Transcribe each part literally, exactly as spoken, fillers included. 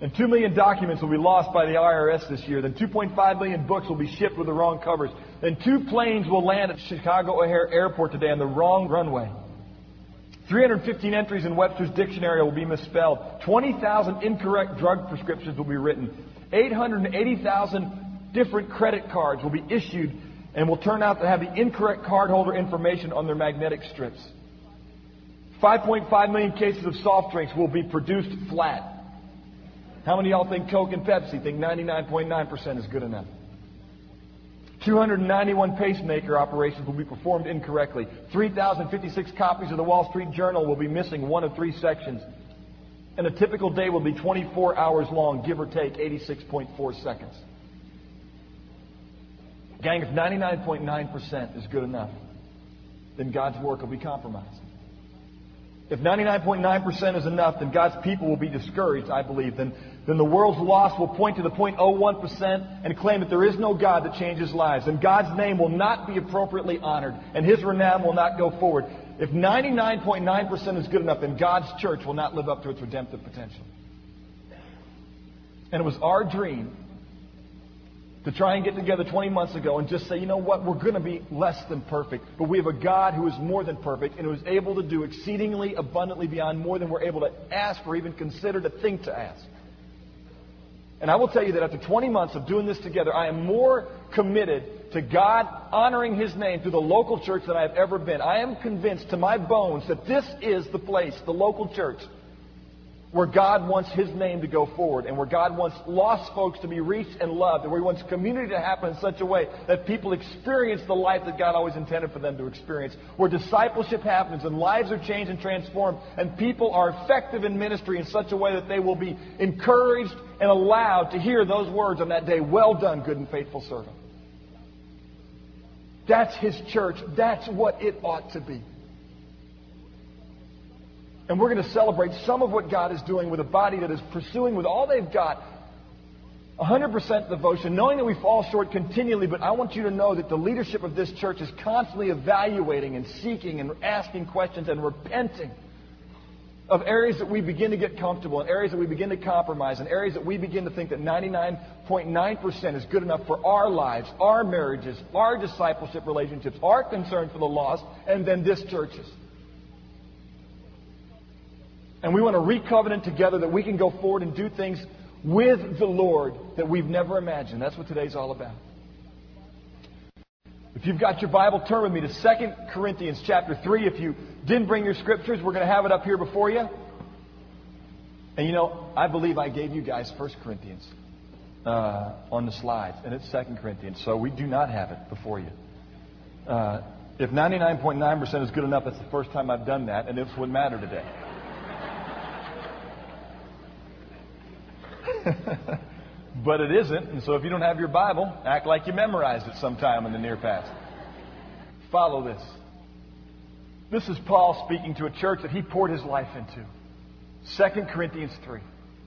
And two million documents will be lost by the I R S this year. Then two point five million books will be shipped with the wrong covers. Then two planes will land at Chicago O'Hare Airport today on the wrong runway. three hundred fifteen entries in Webster's dictionary will be misspelled. twenty thousand incorrect drug prescriptions will be written. eight hundred eighty thousand different credit cards will be issued and will turn out to have the incorrect cardholder information on their magnetic strips. five point five million cases of soft drinks will be produced flat. How many of y'all think Coke and Pepsi think ninety-nine point nine percent is good enough? two hundred ninety-one pacemaker operations will be performed incorrectly. three thousand fifty-six copies of the Wall Street Journal will be missing one of three sections. And a typical day will be twenty-four hours long, give or take eighty-six point four seconds. Gang, if ninety-nine point nine percent is good enough, then God's work will be compromised. If ninety-nine point nine percent is enough, then God's people will be discouraged, I believe. Then, then the world's lost will point to the zero point zero one percent and claim that there is no God that changes lives. And God's name will not be appropriately honored, and His renown will not go forward. If ninety-nine point nine percent is good enough, then God's church will not live up to its redemptive potential. And it was our dream to try and get together twenty months ago and just say, you know what, we're going to be less than perfect, but we have a God who is more than perfect and who is able to do exceedingly abundantly beyond more than we're able to ask or even consider to think to ask. And I will tell you that after twenty months of doing this together, I am more committed to God honoring His name through the local church than I have ever been. I am convinced to my bones that this is the place, the local church, where God wants His name to go forward, and where God wants lost folks to be reached and loved, and where He wants community to happen in such a way that people experience the life that God always intended for them to experience, where discipleship happens and lives are changed and transformed, and people are effective in ministry in such a way that they will be encouraged and allowed to hear those words on that day, "Well done, good and faithful servant." That's His church. That's what it ought to be. And we're going to celebrate some of what God is doing with a body that is pursuing with all they've got one hundred percent devotion, knowing that we fall short continually. But I want you to know that the leadership of this church is constantly evaluating and seeking and asking questions and repenting of areas that we begin to get comfortable, and areas that we begin to compromise, and areas that we begin to think that ninety-nine point nine percent is good enough for our lives, our marriages, our discipleship relationships, our concern for the lost, and then this church's. And we want to re-covenant together that we can go forward and do things with the Lord that we've never imagined. That's what today's all about. If you've got your Bible, turn with me to Second Corinthians chapter three. If you didn't bring your scriptures, we're going to have it up here before you. And you know, I believe I gave you guys First Corinthians uh, on the slides, and it's Second Corinthians, so we do not have it before you. Uh, if ninety-nine point nine percent is good enough, that's the first time I've done that, and it's what matter today. But it isn't, and so if you don't have your Bible, act like you memorized it sometime in the near past. Follow this. This is Paul speaking to a church that he poured his life into. Second Corinthians three.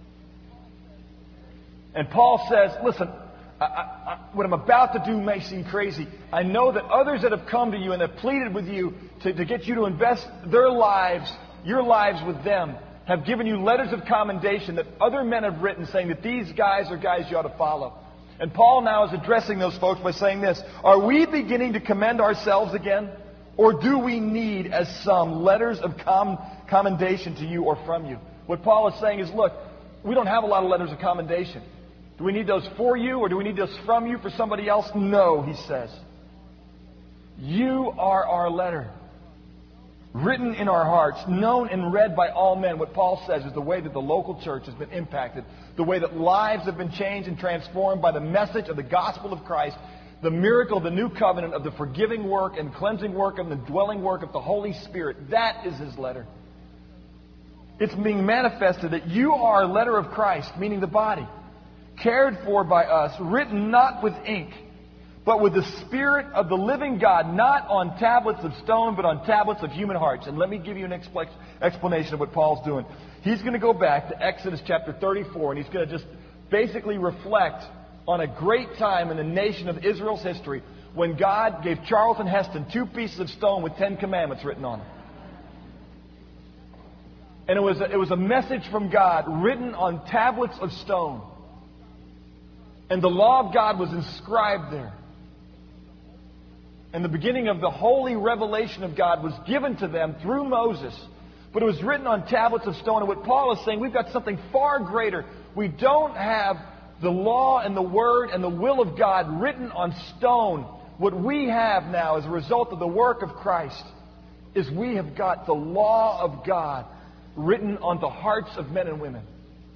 And Paul says, listen, I, I, what I'm about to do may seem crazy. I know that others that have come to you and have pleaded with you to, to get you to invest their lives, your lives with them, have given you letters of commendation that other men have written saying that these guys are guys you ought to follow. And Paul now is addressing those folks by saying this: are we beginning to commend ourselves again? Or do we need, as some, letters of com- commendation to you or from you? What Paul is saying is, look, we don't have a lot of letters of commendation. Do we need those for you, or do we need those from you for somebody else? No, he says. You are our letter, written in our hearts, known and read by all men. What Paul says is the way that the local church has been impacted, the way that lives have been changed and transformed by the message of the gospel of Christ, the miracle of the new covenant, of the forgiving work and cleansing work and the dwelling work of the Holy Spirit. That is his letter. It's being manifested that you are a letter of Christ, meaning the body, cared for by us, written not with ink, but with the Spirit of the living God, not on tablets of stone, but on tablets of human hearts. And let me give you an expl- explanation of what Paul's doing. He's going to go back to Exodus chapter thirty-four, and he's going to just basically reflect on a great time in the nation of Israel's history when God gave Charlton Heston two pieces of stone with Ten Commandments written on them. And it was a, it was a message from God written on tablets of stone. And the law of God was inscribed there. And the beginning of the holy revelation of God was given to them through Moses. But it was written on tablets of stone. And what Paul is saying, we've got something far greater. We don't have the law and the word and the will of God written on stone. What we have now as a result of the work of Christ is we have got the law of God written on the hearts of men and women.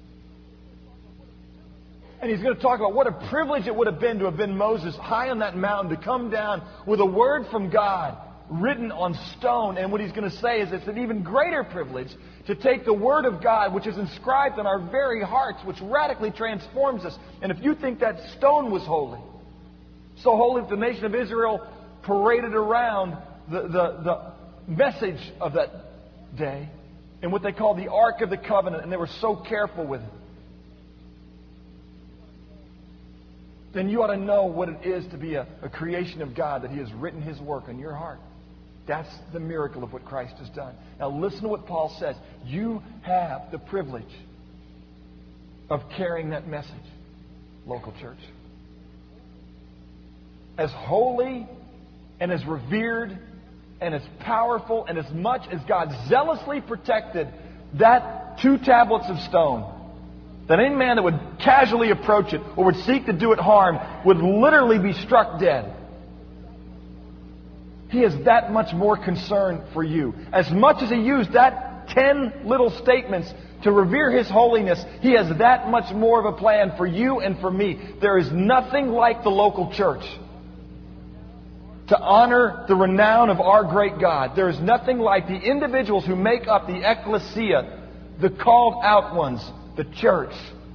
And he's going to talk about what a privilege it would have been to have been Moses high on that mountain, to come down with a word from God written on stone. And what he's going to say is it's an even greater privilege to take the word of God, which is inscribed on our very hearts, which radically transforms us. And if you think that stone was holy, so holy that the nation of Israel paraded around the, the, the message of that day in what they called the Ark of the Covenant, and they were so careful with it, then you ought to know what it is to be a, a creation of God, that He has written His work on your heart. That's the miracle of what Christ has done. Now listen to what Paul says. You have the privilege of carrying that message, local church. As holy and as revered and as powerful and as much as God zealously protected that two tablets of stone, that any man that would casually approach it or would seek to do it harm would literally be struck dead. He is that much more concerned for you. As much as He used that ten little statements to revere His holiness, He has that much more of a plan for you and for me. There is nothing like the local church to honor the renown of our great God. There is nothing like the individuals who make up the ecclesia, the called out ones, the church,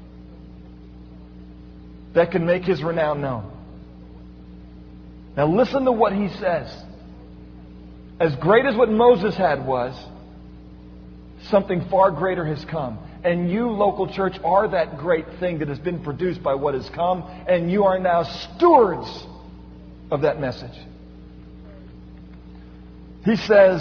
that can make His renown known. Now listen to what he says. As great as what Moses had was, something far greater has come. And you, local church, are that great thing that has been produced by what has come. And you are now stewards of that message. He says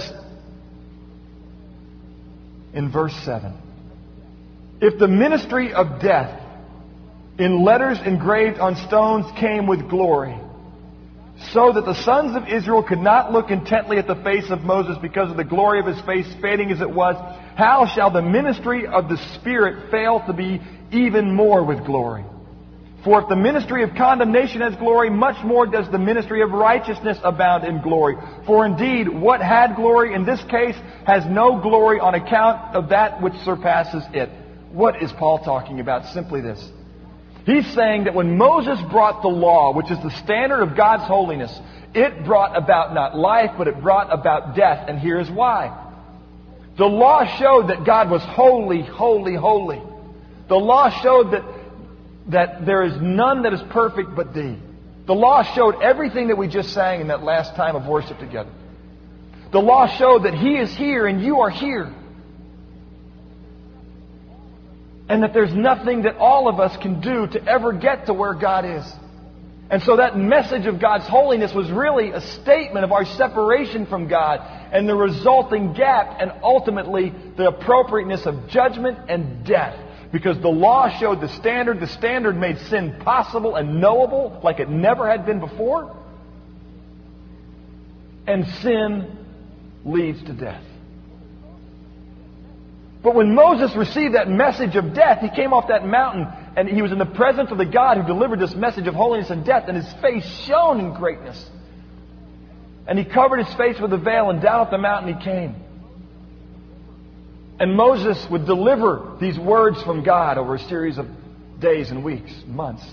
in verse seven, if the ministry of death in letters engraved on stones came with glory, so that the sons of Israel could not look intently at the face of Moses because of the glory of his face fading as it was, how shall the ministry of the Spirit fail to be even more with glory? For if the ministry of condemnation has glory, much more does the ministry of righteousness abound in glory. For indeed, what had glory in this case has no glory on account of that which surpasses it. What is Paul talking about? Simply this. He's saying that when Moses brought the law, which is the standard of God's holiness, it brought about not life, but it brought about death. And here's why. The law showed that God was holy, holy, holy. The law showed that that there is none that is perfect but Thee. The law showed everything that we just sang in that last time of worship together. The law showed that He is here and you are here. And that there's nothing that all of us can do to ever get to where God is. And so that message of God's holiness was really a statement of our separation from God and the resulting gap and ultimately the appropriateness of judgment and death. Because the law showed the standard. The standard made sin possible and knowable like it never had been before. And sin leads to death. But when Moses received that message of death, he came off that mountain and he was in the presence of the God who delivered this message of holiness and death, and his face shone in greatness. And he covered his face with a veil, and down off the mountain he came. And Moses would deliver these words from God over a series of days and weeks, months.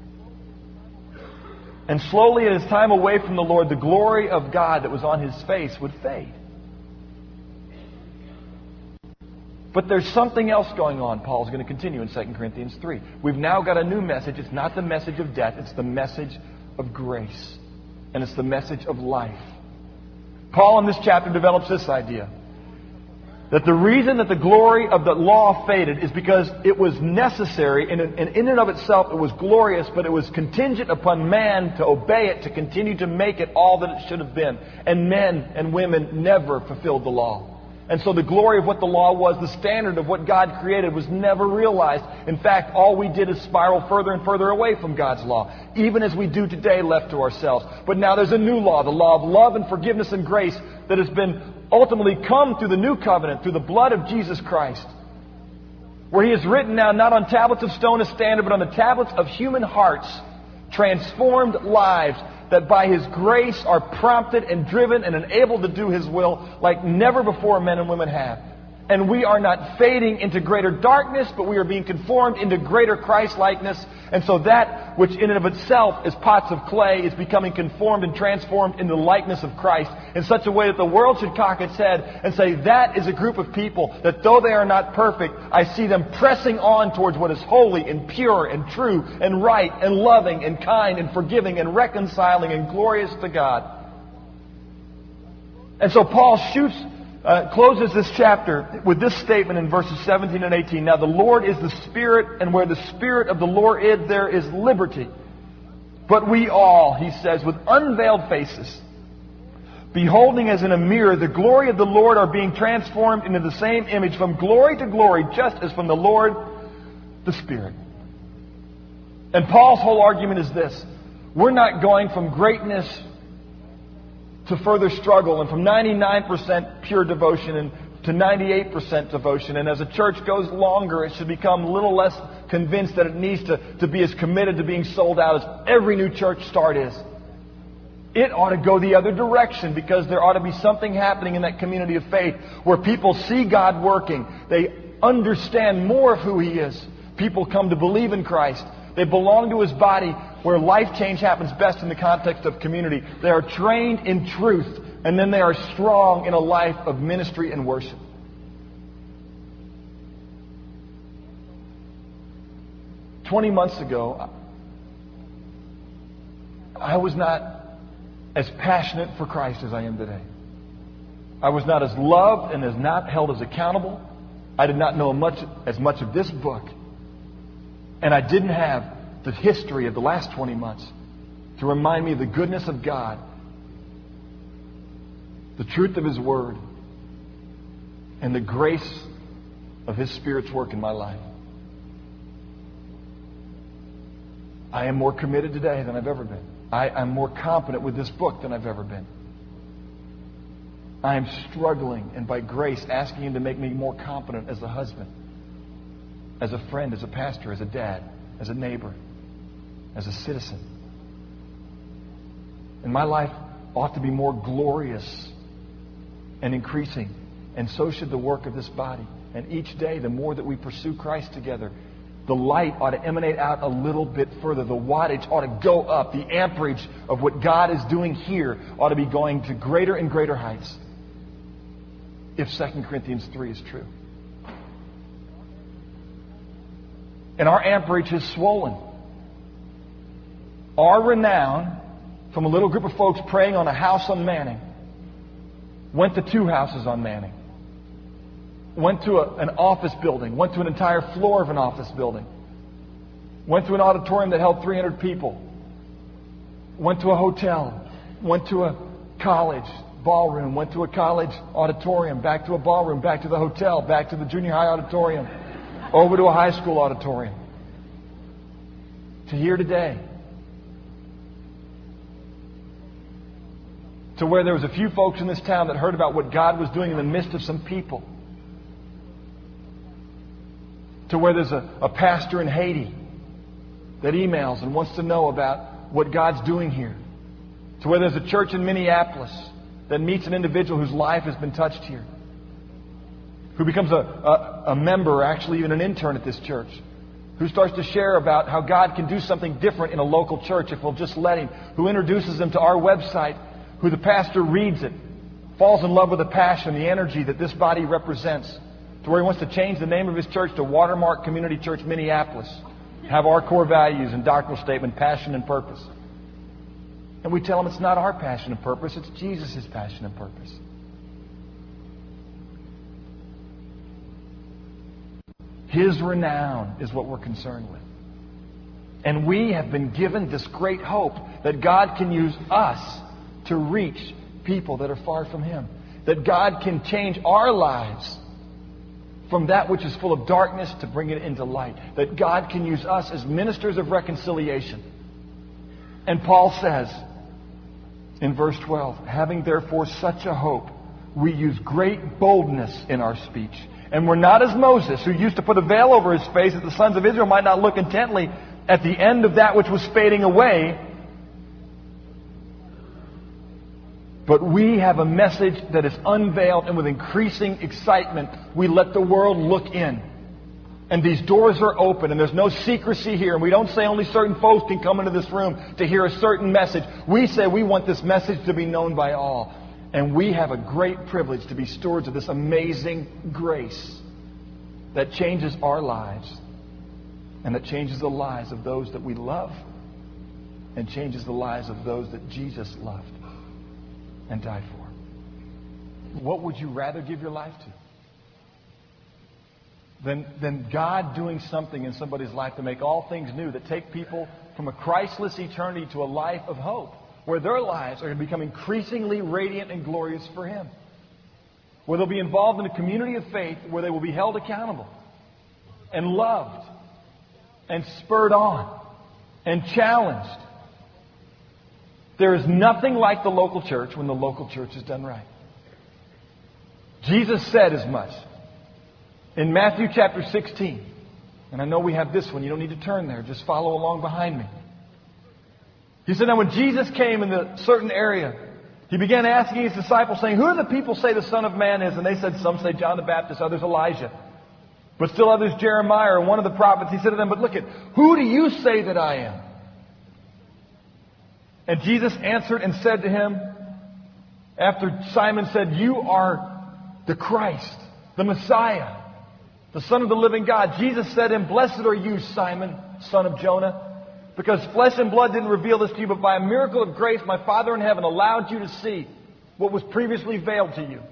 And slowly, in his time away from the Lord, the glory of God that was on his face would fade. But there's something else going on, Paul's going to continue in Second Corinthians three. We've now got a new message. It's not the message of death. It's the message of grace. And it's the message of life. Paul in this chapter develops this idea. That the reason that the glory of the law faded is because it was necessary, and in and of itself it was glorious, but it was contingent upon man to obey it, to continue to make it all that it should have been. And men and women never fulfilled the law. And so the glory of what the law was, the standard of what God created, was never realized. In fact, all we did is spiral further and further away from God's law, even as we do today left to ourselves. But now there's a new law, the law of love and forgiveness and grace that has been ultimately come through the new covenant, through the blood of Jesus Christ, where He has written now not on tablets of stone a standard, but on the tablets of human hearts, transformed lives that by His grace are prompted and driven and enabled to do His will like never before men and women have. And we are not fading into greater darkness, but we are being conformed into greater Christ-likeness. And so that which in and of itself is pots of clay is becoming conformed and transformed into the likeness of Christ in such a way that the world should cock its head and say, that is a group of people that though they are not perfect, I see them pressing on towards what is holy and pure and true and right and loving and kind and forgiving and reconciling and glorious to God. And so Paul shoots Uh, closes this chapter with this statement in verses seventeen and eighteen. Now the Lord is the Spirit, and where the Spirit of the Lord is, there is liberty. But we all, he says, with unveiled faces, beholding as in a mirror the glory of the Lord, are being transformed into the same image from glory to glory, just as from the Lord the Spirit. And Paul's whole argument is this: we're not going from greatness to further struggle, and from ninety-nine percent pure devotion and to ninety-eight percent devotion. And as a church goes longer, it should become a little less convinced that it needs to, to be as committed to being sold out as every new church start is. It ought to go the other direction, because there ought to be something happening in that community of faith where people see God working. They understand more of who He is. People come to believe in Christ. They belong to His body, where life change happens best in the context of community. They are trained in truth, and then they are strong in a life of ministry and worship. Twenty months ago, I was not as passionate for Christ as I am today. I was not as loved and as not held as accountable. I did not know much as much of this book. And I didn't have the history of the last twenty months to remind me of the goodness of God, the truth of His Word, and the grace of His Spirit's work in my life. I am more committed today than I've ever been. I am more confident with this book than I've ever been. I am struggling, and by grace asking Him to make me more competent as a husband, as a friend, as a pastor, as a dad, as a neighbor, as a citizen. And my life ought to be more glorious and increasing. And so should the work of this body. And each day, the more that we pursue Christ together, the light ought to emanate out a little bit further. The wattage ought to go up. The amperage of what God is doing here ought to be going to greater and greater heights, if Second Corinthians three is true. And our amperage is swollen. Our renown, from a little group of folks praying on a house on Manning, went to two houses on Manning. Went to a, an office building. Went to an entire floor of an office building. Went to an auditorium that held three hundred people. Went to a hotel. Went to a college ballroom. Went to a college auditorium. Back to a ballroom. Back to the hotel. Back to the junior high auditorium. Over to a high school auditorium. To here today. To where there was a few folks in this town that heard about what God was doing in the midst of some people. To where there's a, a pastor in Haiti that emails and wants to know about what God's doing here. To where there's a church in Minneapolis that meets an individual whose life has been touched here. Who becomes a, a, a member, or actually even an intern at this church. Who starts to share about how God can do something different in a local church if we'll just let Him. Who introduces them to our website. Who the pastor reads it. Falls in love with the passion, the energy that this body represents. To where he wants to change the name of his church to Watermark Community Church Minneapolis. Have our core values and doctrinal statement, passion and purpose. And we tell him it's not our passion and purpose, it's Jesus' passion and purpose. His renown is what we're concerned with. And we have been given this great hope that God can use us to reach people that are far from Him. that God can change our lives from that which is full of darkness to bring it into light. That God can use us as ministers of reconciliation. And Paul says in verse twelve, having therefore such a hope, we use great boldness in our speech. And we're not as Moses, who used to put a veil over his face that the sons of Israel might not look intently at the end of that which was fading away. But we have a message that is unveiled, and with increasing excitement, we let the world look in. And these doors are open, and there's no secrecy here. And we don't say only certain folks can come into this room to hear a certain message. We say we want this message to be known by all. And we have a great privilege to be stewards of this amazing grace that changes our lives, and that changes the lives of those that we love, and changes the lives of those that Jesus loved and died for. What would you rather give your life to? Than, than God doing something in somebody's life to make all things new, that take people from a Christless eternity to a life of hope, where their lives are going to become increasingly radiant and glorious for Him. Where they'll be involved in a community of faith where they will be held accountable and loved and spurred on and challenged. There is nothing like the local church when the local church is done right. Jesus said as much in Matthew chapter sixteen. And I know we have this one. You don't need to turn there. Just follow along behind me. He said, now when Jesus came in a certain area, He began asking His disciples, saying, who do the people say the Son of Man is? And they said, some say John the Baptist, others Elijah, but still others Jeremiah or one of the prophets. He said to them, but look at, who do you say that I am? And Jesus answered and said to him, after Simon said, you are the Christ, the Messiah, the Son of the living God. Jesus said to him, blessed are you, Simon, son of Jonah, because flesh and blood didn't reveal this to you, but by a miracle of grace my Father in heaven allowed you to see what was previously veiled to you.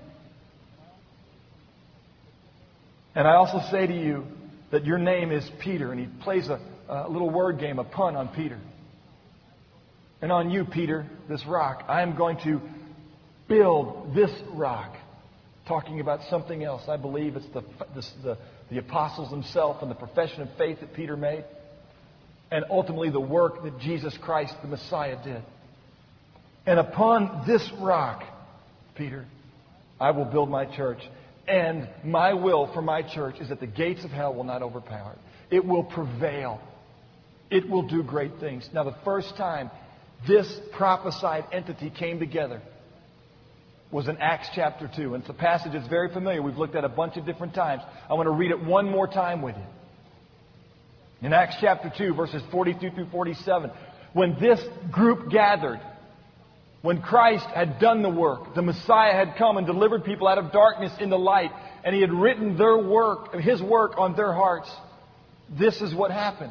And I also say to you that your name is Peter. And he plays a, a little word game, a pun on Peter. And on you, Peter, this rock, I am going to build this rock. Talking about something else. I believe it's the, the, the, the apostles themselves and the profession of faith that Peter made. And ultimately the work that Jesus Christ, the Messiah, did. And upon this rock, Peter, I will build my church. And my will for my church is that the gates of hell will not overpower it. It will prevail. It will do great things. Now, the first time this prophesied entity came together was in Acts chapter two. And it's a passage that's very familiar. We've looked at a bunch of different times. I want to read it one more time with you. In Acts chapter two, verses forty-two through forty-seven, when this group gathered, when Christ had done the work, the Messiah had come and delivered people out of darkness into light, and He had written their work, His work on their hearts, this is what happened.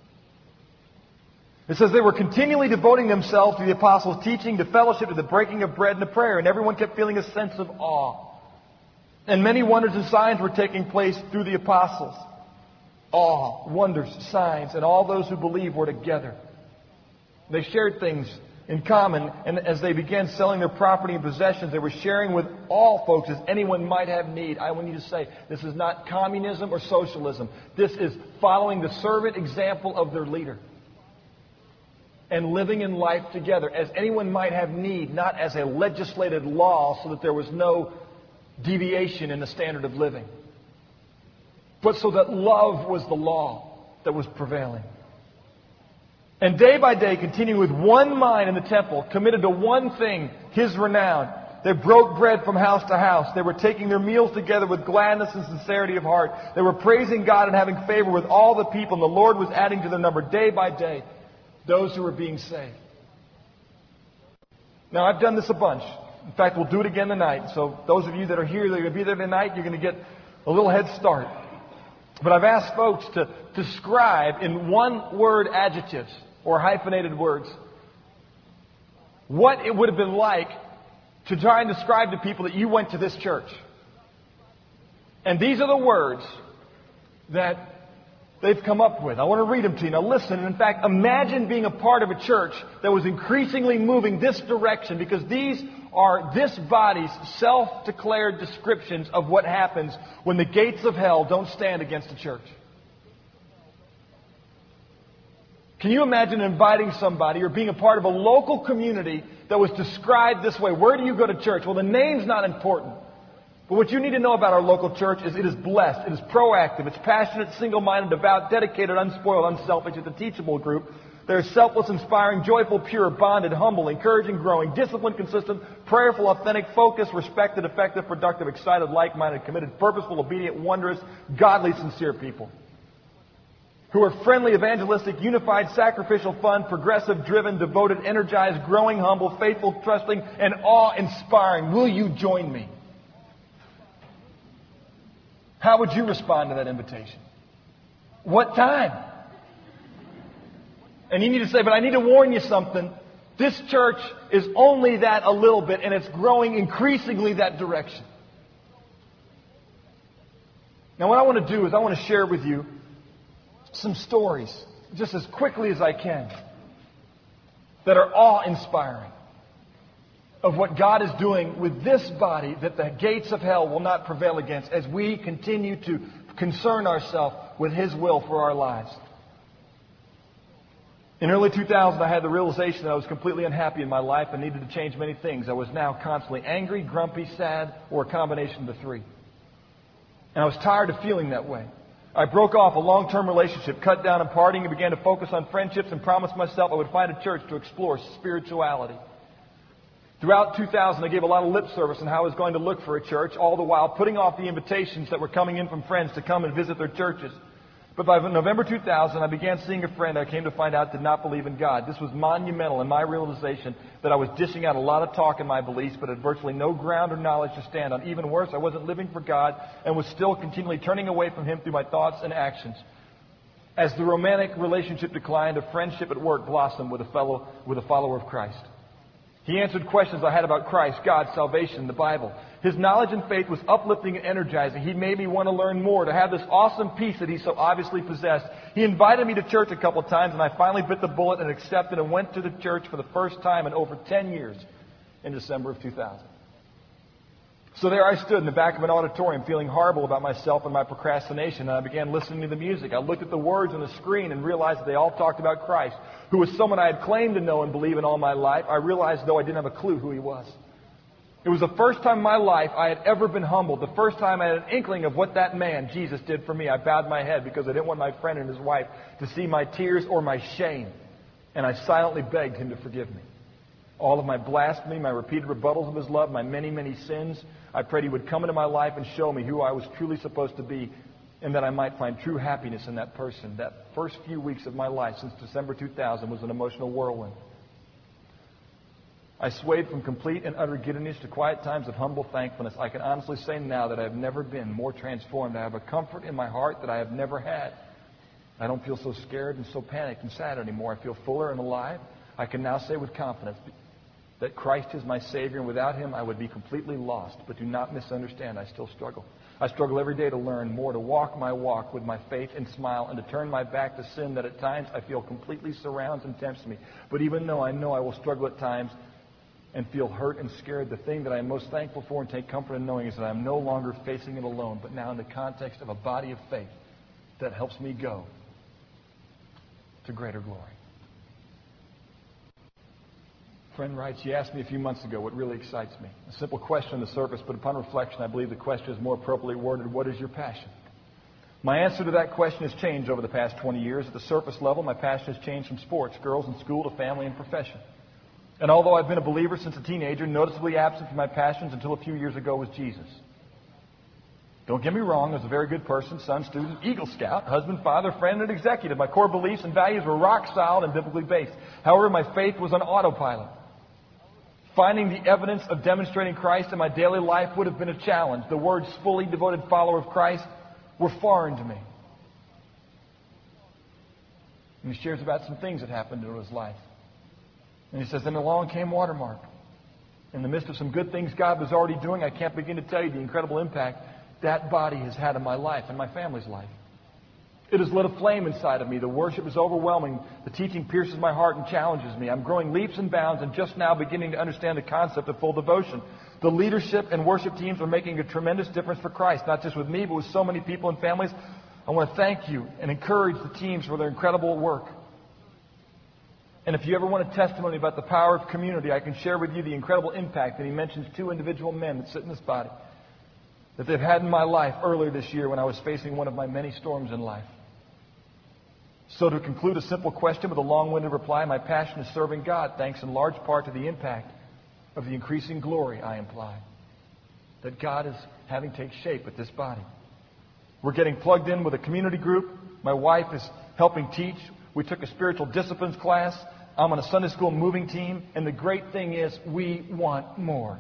It says they were continually devoting themselves to the apostles' teaching, to fellowship, to the breaking of bread, and to prayer. And everyone kept feeling a sense of awe. And many wonders and signs were taking place through the apostles. Awe, wonders, signs, and all those who believed were together. They shared things in common, and as they began selling their property and possessions, they were sharing with all folks as anyone might have need. I want you to say, this is not communism or socialism. This is following the servant example of their leader. And living in life together as anyone might have need, not as a legislated law so that there was no deviation in the standard of living, but so that love was the law that was prevailing. And day by day, continuing with one mind in the temple, committed to one thing, His renown. They broke bread from house to house. They were taking their meals together with gladness and sincerity of heart. They were praising God and having favor with all the people. And the Lord was adding to their number day by day those who were being saved. Now, I've done this a bunch. In fact, we'll do it again tonight. So those of you that are here, that are going to be there tonight, you're going to get a little head start. But I've asked folks to describe in one-word adjectives or hyphenated words what it would have been like to try and describe to people that you went to this church. And these are the words that they've come up with. I want to read them to you. Now listen, and in fact, imagine being a part of a church that was increasingly moving this direction, because these are this body's self-declared descriptions of what happens when the gates of hell don't stand against the church. Can you imagine inviting somebody or being a part of a local community that was described this way? Where do you go to church? Well, the name's not important. But what you need to know about our local church is it is blessed, it is proactive, it's passionate, single-minded, devout, dedicated, unspoiled, unselfish. It's a teachable group. They're selfless, inspiring, joyful, pure, bonded, humble, encouraging, growing, disciplined, consistent, prayerful, authentic, focused, respected, effective, productive, excited, like-minded, committed, purposeful, obedient, wondrous, godly, sincere people. Who are friendly, evangelistic, unified, sacrificial, fun, progressive, driven, devoted, energized, growing, humble, faithful, trusting, and awe-inspiring. Will you join me? How would you respond to that invitation? What time? And you need to say, but I need to warn you something. This church is only that a little bit, and it's growing increasingly that direction. Now what I want to do is I want to share with you some stories, just as quickly as I can, that are awe-inspiring, of what God is doing with this body that the gates of hell will not prevail against as we continue to concern ourselves with His will for our lives. In early two thousand, I had the realization that I was completely unhappy in my life and needed to change many things. I was now constantly angry, grumpy, sad, or a combination of the three. And I was tired of feeling that way. I broke off a long-term relationship, cut down on partying, and began to focus on friendships and promised myself I would find a church to explore spirituality. Throughout two thousand, I gave a lot of lip service on how I was going to look for a church, all the while putting off the invitations that were coming in from friends to come and visit their churches. But by November two thousand, I began seeing a friend I came to find out did not believe in God. This was monumental in my realization that I was dishing out a lot of talk in my beliefs, but had virtually no ground or knowledge to stand on. Even worse, I wasn't living for God and was still continually turning away from Him through my thoughts and actions. As the romantic relationship declined, a friendship at work blossomed with a fellow, with a follower of Christ. He answered questions I had about Christ, God, salvation, the Bible. His knowledge and faith was uplifting and energizing. He made me want to learn more, to have this awesome peace that he so obviously possessed. He invited me to church a couple of times, and I finally bit the bullet and accepted and went to the church for the first time in over ten years in December of two thousand. So there I stood in the back of an auditorium feeling horrible about myself and my procrastination, and I began listening to the music. I looked at the words on the screen and realized that they all talked about Christ, who was someone I had claimed to know and believe in all my life. I realized, though, I didn't have a clue who He was. It was the first time in my life I had ever been humbled, the first time I had an inkling of what that man, Jesus, did for me. I bowed my head because I didn't want my friend and his wife to see my tears or my shame, and I silently begged Him to forgive me. All of my blasphemy, my repeated rebuttals of His love, my many, many sins, I prayed He would come into my life and show me who I was truly supposed to be, and that I might find true happiness in that person. That first few weeks of my life since December two thousand was an emotional whirlwind. I swayed from complete and utter giddiness to quiet times of humble thankfulness. I can honestly say now that I have never been more transformed. I have a comfort in my heart that I have never had. I don't feel so scared and so panicked and sad anymore. I feel fuller and alive. I can now say with confidence that Christ is my Savior, and without Him I would be completely lost. But do not misunderstand, I still struggle. I struggle every day to learn more, to walk my walk with my faith and smile, and to turn my back to sin that at times I feel completely surrounds and tempts me. But even though I know I will struggle at times and feel hurt and scared, the thing that I am most thankful for and take comfort in knowing is that I am no longer facing it alone, but now in the context of a body of faith that helps me go to greater glory. A friend writes, he asked me a few months ago what really excites me. A simple question on the surface, but upon reflection, I believe the question is more appropriately worded, what is your passion? My answer to that question has changed over the past twenty years. At the surface level, my passion has changed from sports, girls, and school to family and profession. And although I've been a believer since a teenager, noticeably absent from my passions until a few years ago was Jesus. Don't get me wrong, I was a very good person, son, student, Eagle Scout, husband, father, friend, and executive. My core beliefs and values were rock solid and biblically based. However, my faith was on autopilot. Finding the evidence of demonstrating Christ in my daily life would have been a challenge. The words fully devoted follower of Christ were foreign to me. And he shares about some things that happened in his life. And he says, then along came Watermark. In the midst of some good things God was already doing, I can't begin to tell you the incredible impact that body has had in my life and my family's life. It has lit a flame inside of me. The worship is overwhelming. The teaching pierces my heart and challenges me. I'm growing leaps and bounds and just now beginning to understand the concept of full devotion. The leadership and worship teams are making a tremendous difference for Christ, not just with me, but with so many people and families. I want to thank you and encourage the teams for their incredible work. And if you ever want a testimony about the power of community, I can share with you the incredible impact that he mentions two individual men that sit in this body that they've had in my life earlier this year when I was facing one of my many storms in life. So to conclude a simple question with a long-winded reply, my passion is serving God, thanks in large part to the impact of the increasing glory I imply that God is having take shape with this body. We're getting plugged in with a community group. My wife is helping teach. We took a spiritual disciplines class. I'm on a Sunday school moving team. And the great thing is we want more.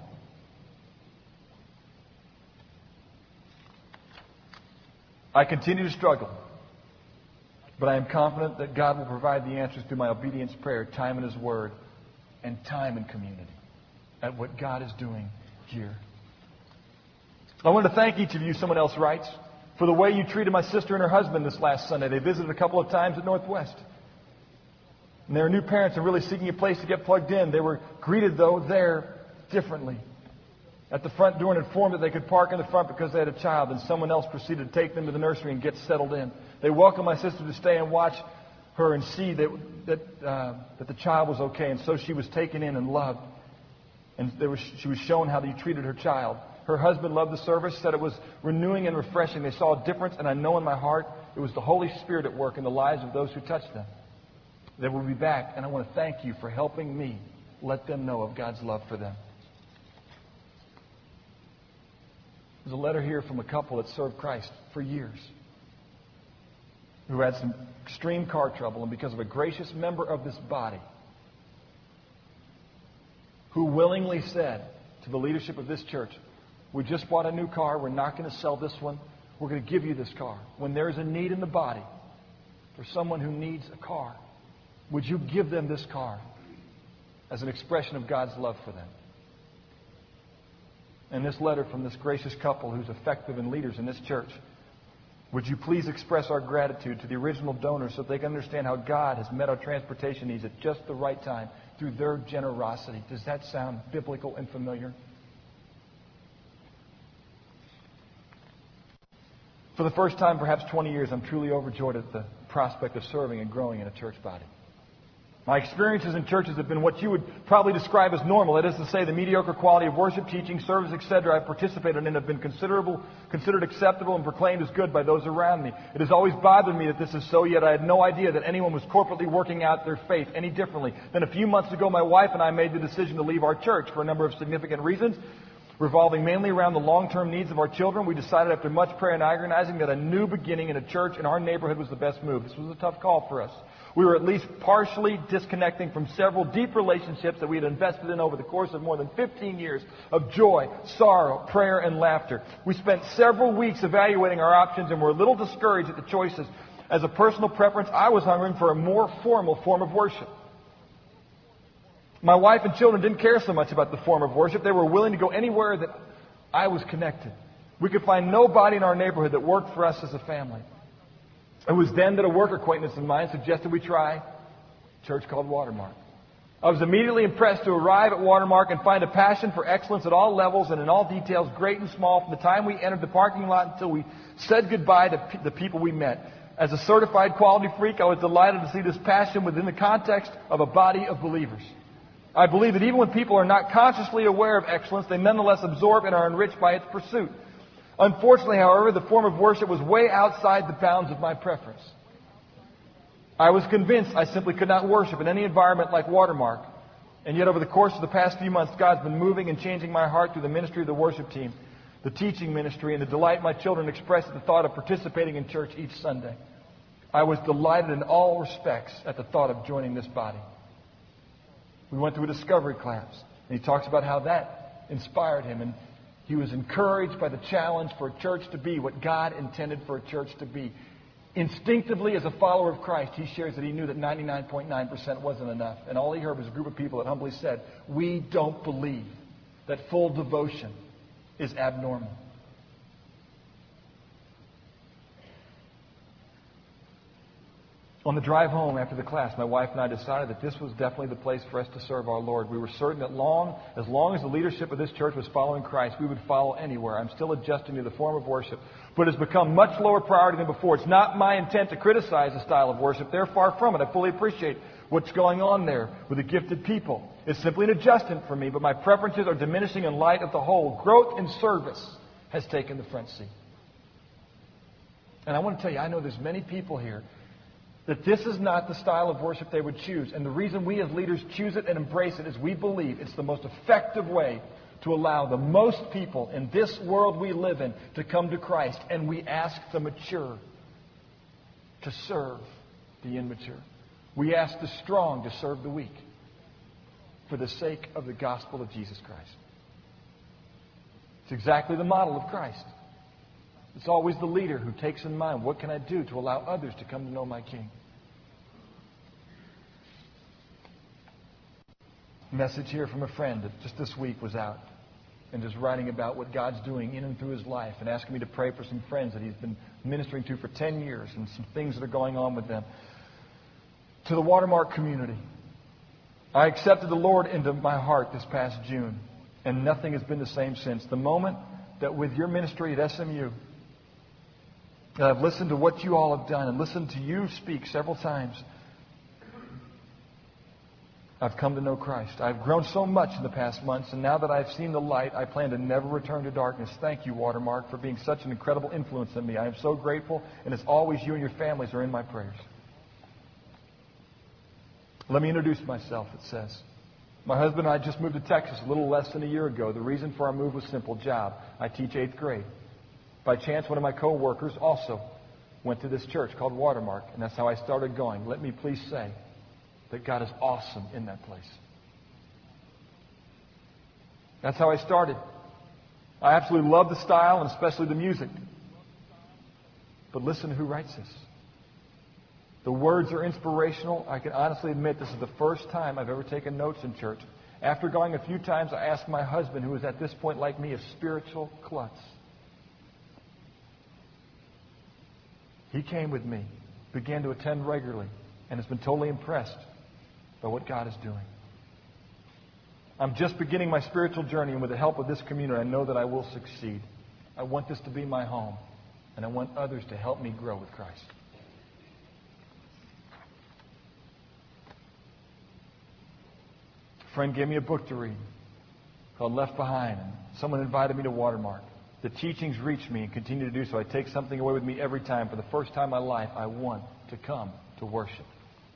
I continue to struggle. But I am confident that God will provide the answers through my obedience prayer, time in His Word, and time in community at what God is doing here. I want to thank each of you, someone else writes, for the way you treated my sister and her husband this last Sunday. They visited a couple of times at Northwest. And they were new parents and really seeking a place to get plugged in. They were greeted, though, there differently. At the front door and informed that they could park in the front because they had a child, and someone else proceeded to take them to the nursery and get settled in. They welcomed my sister to stay and watch her and see that that, uh, that the child was okay, and so she was taken in and loved. And there was, she was shown how they treated her child. Her husband loved the service, said it was renewing and refreshing. They saw a difference, and I know in my heart it was the Holy Spirit at work in the lives of those who touched them. They will be back, and I want to thank you for helping me let them know of God's love for them. There's a letter here from a couple that served Christ for years, who had some extreme car trouble, and because of a gracious member of this body, who willingly said to the leadership of this church, we just bought a new car, we're not going to sell this one, we're going to give you this car. When there's a need in the body for someone who needs a car, would you give them this car as an expression of God's love for them? And this letter from this gracious couple who's effective and leaders in this church, would you please express our gratitude to the original donors so that they can understand how God has met our transportation needs at just the right time through their generosity. Does that sound biblical and familiar? For the first time, perhaps twenty years, I'm truly overjoyed at the prospect of serving and growing in a church body. My experiences in churches have been what you would probably describe as normal. That is to say, the mediocre quality of worship, teaching, service, et cetera I've participated in have been considerable, considered acceptable and proclaimed as good by those around me. It has always bothered me that this is so, yet I had no idea that anyone was corporately working out their faith any differently. Then a few months ago, my wife and I made the decision to leave our church for a number of significant reasons. Revolving mainly around the long-term needs of our children, we decided after much prayer and agonizing that a new beginning in a church in our neighborhood was the best move. This was a tough call for us. We were at least partially disconnecting from several deep relationships that we had invested in over the course of more than fifteen years of joy, sorrow, prayer, and laughter. We spent several weeks evaluating our options and were a little discouraged at the choices. As a personal preference, I was hungering for a more formal form of worship. My wife and children didn't care so much about the form of worship. They were willing to go anywhere that I was connected. We could find nobody in our neighborhood that worked for us as a family. It was then that a work acquaintance of mine suggested we try a church called Watermark. I was immediately impressed to arrive at Watermark and find a passion for excellence at all levels and in all details, great and small, from the time we entered the parking lot until we said goodbye to p- the people we met. As a certified quality freak, I was delighted to see this passion within the context of a body of believers. I believe that even when people are not consciously aware of excellence, they nonetheless absorb and are enriched by its pursuit. Unfortunately, however, the form of worship was way outside the bounds of my preference. I was convinced I simply could not worship in any environment like Watermark. And yet over the course of the past few months, God's been moving and changing my heart through the ministry of the worship team, the teaching ministry, and the delight my children expressed at the thought of participating in church each Sunday. I was delighted in all respects at the thought of joining this body. We went through a discovery class, and he talks about how that inspired him, and he was encouraged by the challenge for a church to be what God intended for a church to be. Instinctively, as a follower of Christ, he shares that he knew that ninety-nine point nine percent wasn't enough, and all he heard was a group of people that humbly said, we don't believe that full devotion is abnormal. On the drive home after the class, my wife and I decided that this was definitely the place for us to serve our Lord. We were certain that long, as long as the leadership of this church was following Christ, we would follow anywhere. I'm still adjusting to the form of worship, but it's become much lower priority than before. It's not my intent to criticize the style of worship. They're far from it. I fully appreciate what's going on there with the gifted people. It's simply an adjustment for me, but my preferences are diminishing in light of the whole. Growth in service has taken the front seat. And I want to tell you, I know there's many people here that this is not the style of worship they would choose. And the reason we as leaders choose it and embrace it is we believe it's the most effective way to allow the most people in this world we live in to come to Christ. And we ask the mature to serve the immature. We ask the strong to serve the weak for the sake of the gospel of Jesus Christ. It's exactly the model of Christ. It's always the leader who takes in mind, what can I do to allow others to come to know my King? A message here from a friend that just this week was out and just writing about what God's doing in and through his life and asking me to pray for some friends that he's been ministering to for ten years and some things that are going on with them. To the Watermark community, I accepted the Lord into my heart this past June, and nothing has been the same since. The moment that with your ministry at S M U, that I've listened to what you all have done and listened to you speak several times, I've come to know Christ. I've grown so much in the past months, and now that I've seen the light, I plan to never return to darkness. Thank you, Watermark, for being such an incredible influence on me. I am so grateful, and it's always you and your families are in my prayers. Let me introduce myself, it says. My husband and I just moved to Texas a little less than a year ago. The reason for our move was simple: job. I teach eighth grade. By chance, one of my co-workers also went to this church called Watermark, and that's how I started going. Let me please say that God is awesome in that place. That's how I started. I absolutely love the style and especially the music. But listen to who writes this. The words are inspirational. I can honestly admit this is the first time I've ever taken notes in church. After going a few times, I asked my husband, who was at this point like me, a spiritual klutz. He came with me, began to attend regularly, and has been totally impressed by what God is doing. I'm just beginning my spiritual journey, and with the help of this community, I know that I will succeed. I want this to be my home, and I want others to help me grow with Christ. A friend gave me a book to read called Left Behind, and someone invited me to Watermark. The teachings reach me and continue to do so. I take something away with me every time. For the first time in my life, I want to come to worship.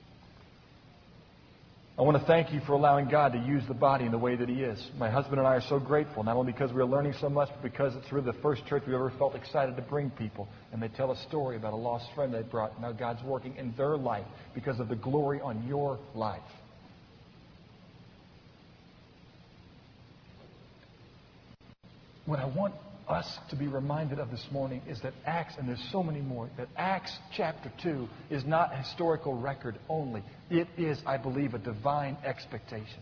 I want to thank you for allowing God to use the body in the way that He is. My husband and I are so grateful, not only because we are learning so much, but because it's really the first church we've ever felt excited to bring people. And they tell a story about a lost friend they brought, and how God's working in their life because of the glory on your life. What I want us to be reminded of this morning is that Acts, and there's so many more, that Acts chapter two is not a historical record only. It is, I believe, a divine expectation.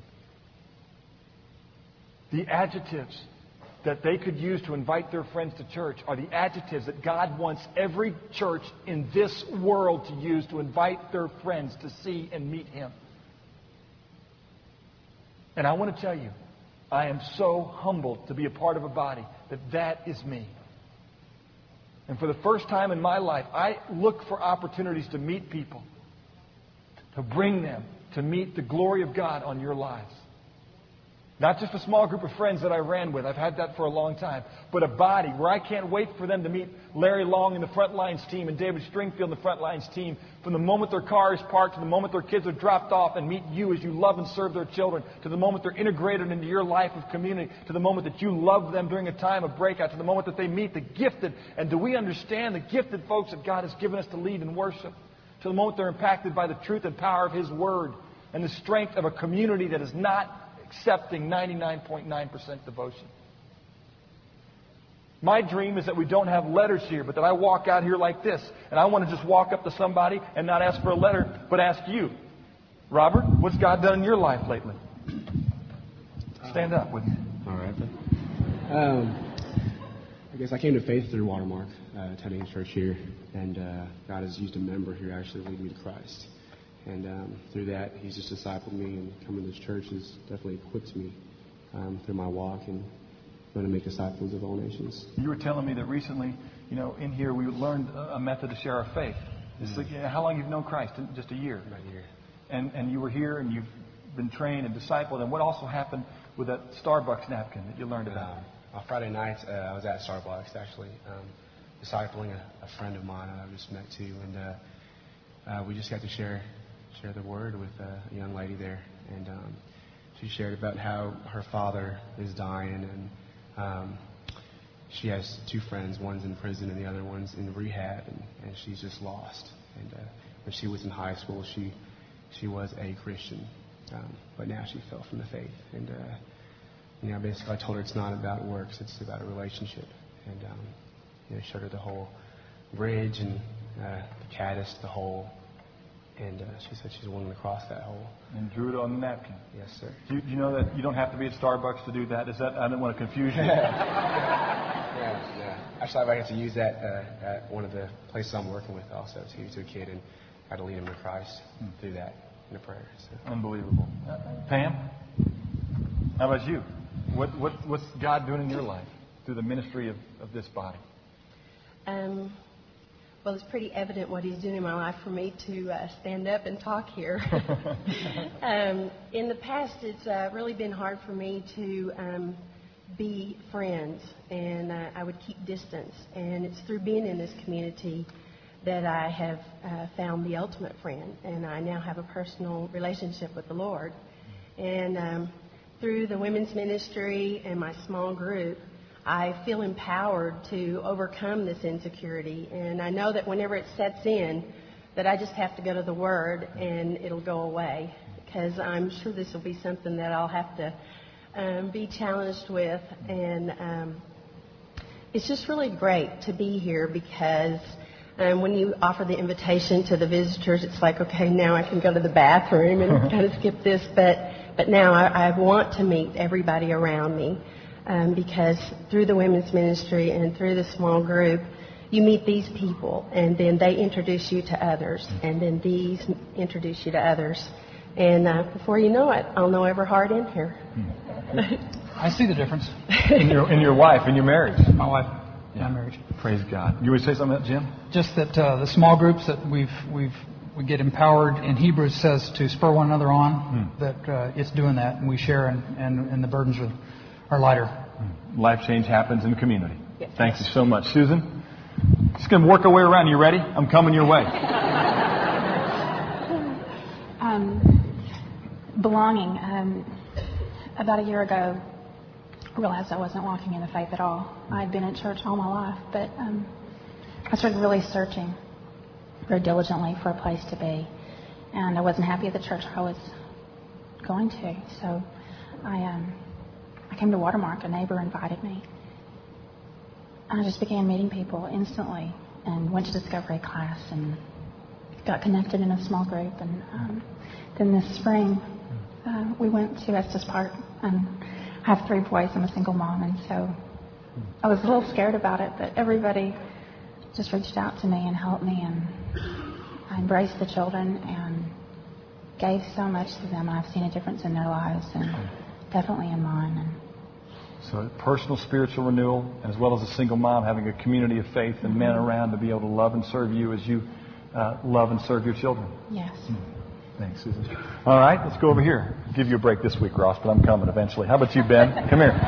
The adjectives that they could use to invite their friends to church are the adjectives that God wants every church in this world to use to invite their friends to see and meet Him. And I want to tell you, I am so humbled to be a part of a body that that is me. And for the first time in my life, I look for opportunities to meet people, to bring them to meet the glory of God on your lives. Not just a small group of friends that I ran with. I've had that for a long time. But a body where I can't wait for them to meet Larry Long and the Frontlines team and David Stringfield and the Frontlines team from the moment their car is parked to the moment their kids are dropped off, and meet you as you love and serve their children, to the moment they're integrated into your life of community, to the moment that you love them during a time of breakout, to the moment that they meet the gifted. And do we understand the gifted folks that God has given us to lead in worship? To the moment they're impacted by the truth and power of His Word and the strength of a community that is not accepting ninety-nine point nine percent devotion. My dream is that we don't have letters here, but that I walk out here like this, and I want to just walk up to somebody and not ask for a letter, but ask you, Robert, what's God done in your life lately? Stand up with me. All right. Um, I guess I came to faith through Watermark, uh, attending a church here, and uh, God has used a member here to actually lead me to Christ. And um, through that, He's just discipled me, and coming to this church has definitely equipped me um, through my walk and going to make disciples of all nations. You were telling me that recently, you know, in here we learned a method to share our faith. It's like, how long you've known Christ? Just a year. About a year. And and you were here, and you've been trained and discipled. And what also happened with that Starbucks napkin that you learned about? Um, on Friday night, uh, I was at Starbucks, actually, um, discipling a, a friend of mine I just met too, and uh, uh, we just got to share share the word with uh, a young lady there, and um, she shared about how her father is dying, and um, she has two friends, one's in prison and the other one's in rehab, and, and she's just lost. And uh, when she was in high school, she she was a Christian, um, but now she fell from the faith, and uh, you know, basically I told her it's not about works, it's about a relationship. And, um, you know, showed her the whole bridge and uh, the caddis, the hole. And uh, she said she's willing to cross that hole. And drew it on the napkin. Yes, sir. Do you, do you know that you don't have to be at Starbucks to do that? Is that, I didn't want to confuse you. yeah, yeah. Actually, I got to use that uh, at one of the places I'm working with also, too, to a kid, and I had to lead him to Christ hmm. through that in a prayer. So. Unbelievable. Uh, Pam, how about you? What, what, what's God doing in your life through the ministry of, of this body? Um, well, it's pretty evident what He's doing in my life for me to uh, stand up and talk here. um, in the past, it's uh, really been hard for me to um, be friends, and uh, I would keep distance. And it's through being in this community that I have uh, found the ultimate friend, and I now have a personal relationship with the Lord. And um, through the women's ministry and my small group, I feel empowered to overcome this insecurity. And I know that whenever it sets in, that I just have to go to the Word and it'll go away. Because I'm sure this will be something that I'll have to um, be challenged with. And um, it's just really great to be here because um, when you offer the invitation to the visitors, it's like, okay, now I can go to the bathroom and kind of skip this. But But now I, I want to meet everybody around me um, because through the women's ministry and through the small group, you meet these people, and then they introduce you to others, and then these introduce you to others. And uh, before you know it, I'll know every heart in here. I see the difference. In your, in your wife, in your marriage. My wife. Yeah. My marriage. Praise God. You would say something, Jim? Just that uh, the small groups that we've we've we get empowered. In Hebrews says to spur one another on. Hmm. That uh, it's doing that, and we share, and, and, and the burdens are, are lighter. Hmm. Life change happens in the community. Yes. Thank you so much, Susan. Just gonna work our way around. You ready? I'm coming your way. um, belonging. Um, about a year ago, I realized I wasn't walking in the faith at all. I'd been at church all my life, but um, I started really searching very diligently for a place to be, and I wasn't happy at the church I was going to. So I um, I came to Watermark. A neighbor invited me, and I just began meeting people instantly, and went to discovery class and got connected in a small group. And um, then this spring uh, we went to Estes Park, and I have three boys. I'm a single mom, and so I was a little scared about it, but everybody just reached out to me and helped me, and I embraced the children and gave so much to them, and I've seen a difference in their lives and definitely in mine. And so personal spiritual renewal, as well as a single mom, having a community of faith and mm-hmm. men around to be able to love and serve you as you uh, love and serve your children. Yes. Mm-hmm. Thanks, Susan. All right, let's go over here. I'll give you a break this week, Ross, but I'm coming eventually. How about you, Ben? Come here.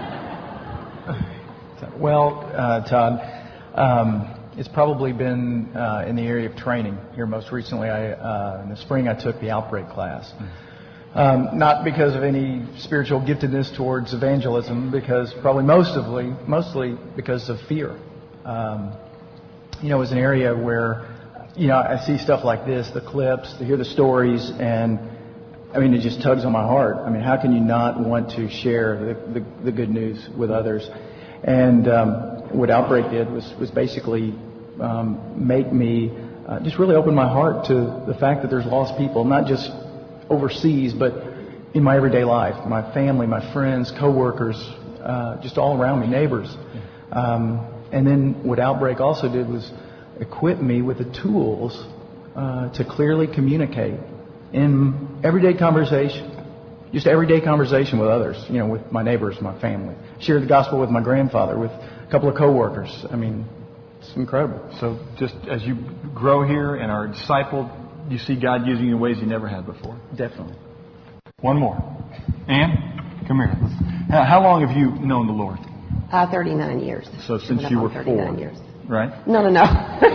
Well, uh, Todd, um, it's probably been uh, in the area of training. Here most recently, I, uh, in the spring, I took the Outbreak class. Um, not because of any spiritual giftedness towards evangelism, because probably mostly, mostly because of fear. Um, you know, it was an area where, you know, I see stuff like this, the clips, to hear the stories, and I mean, it just tugs on my heart. I mean, how can you not want to share the, the, the good news with others? And um, what Outbreak did was, was basically um, make me uh, just really open my heart to the fact that there's lost people, not just overseas, but in my everyday life, my family, my friends, coworkers, uh, just all around me, neighbors. Um, and then what Outbreak also did was equip me with the tools uh, to clearly communicate in everyday conversation, just everyday conversation with others, you know, with my neighbors, my family. Share the gospel with my grandfather, with a couple of coworkers. I mean, it's incredible. So just as you grow here and are discipled, you see God using you in ways you never had before. Definitely. One more. Ann, come here. Let's, how, how long have you known the Lord? Uh, thirty-nine years. So since Coming you up were on thirty-nine four, years. right? No, no, no.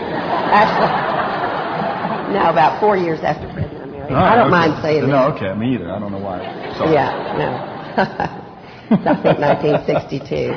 Actually, no, about four years after Fred and I married. Oh, I don't okay. mind saying no, that. okay, me either. I don't know why. Sorry. Yeah, no. So I think nineteen sixty-two.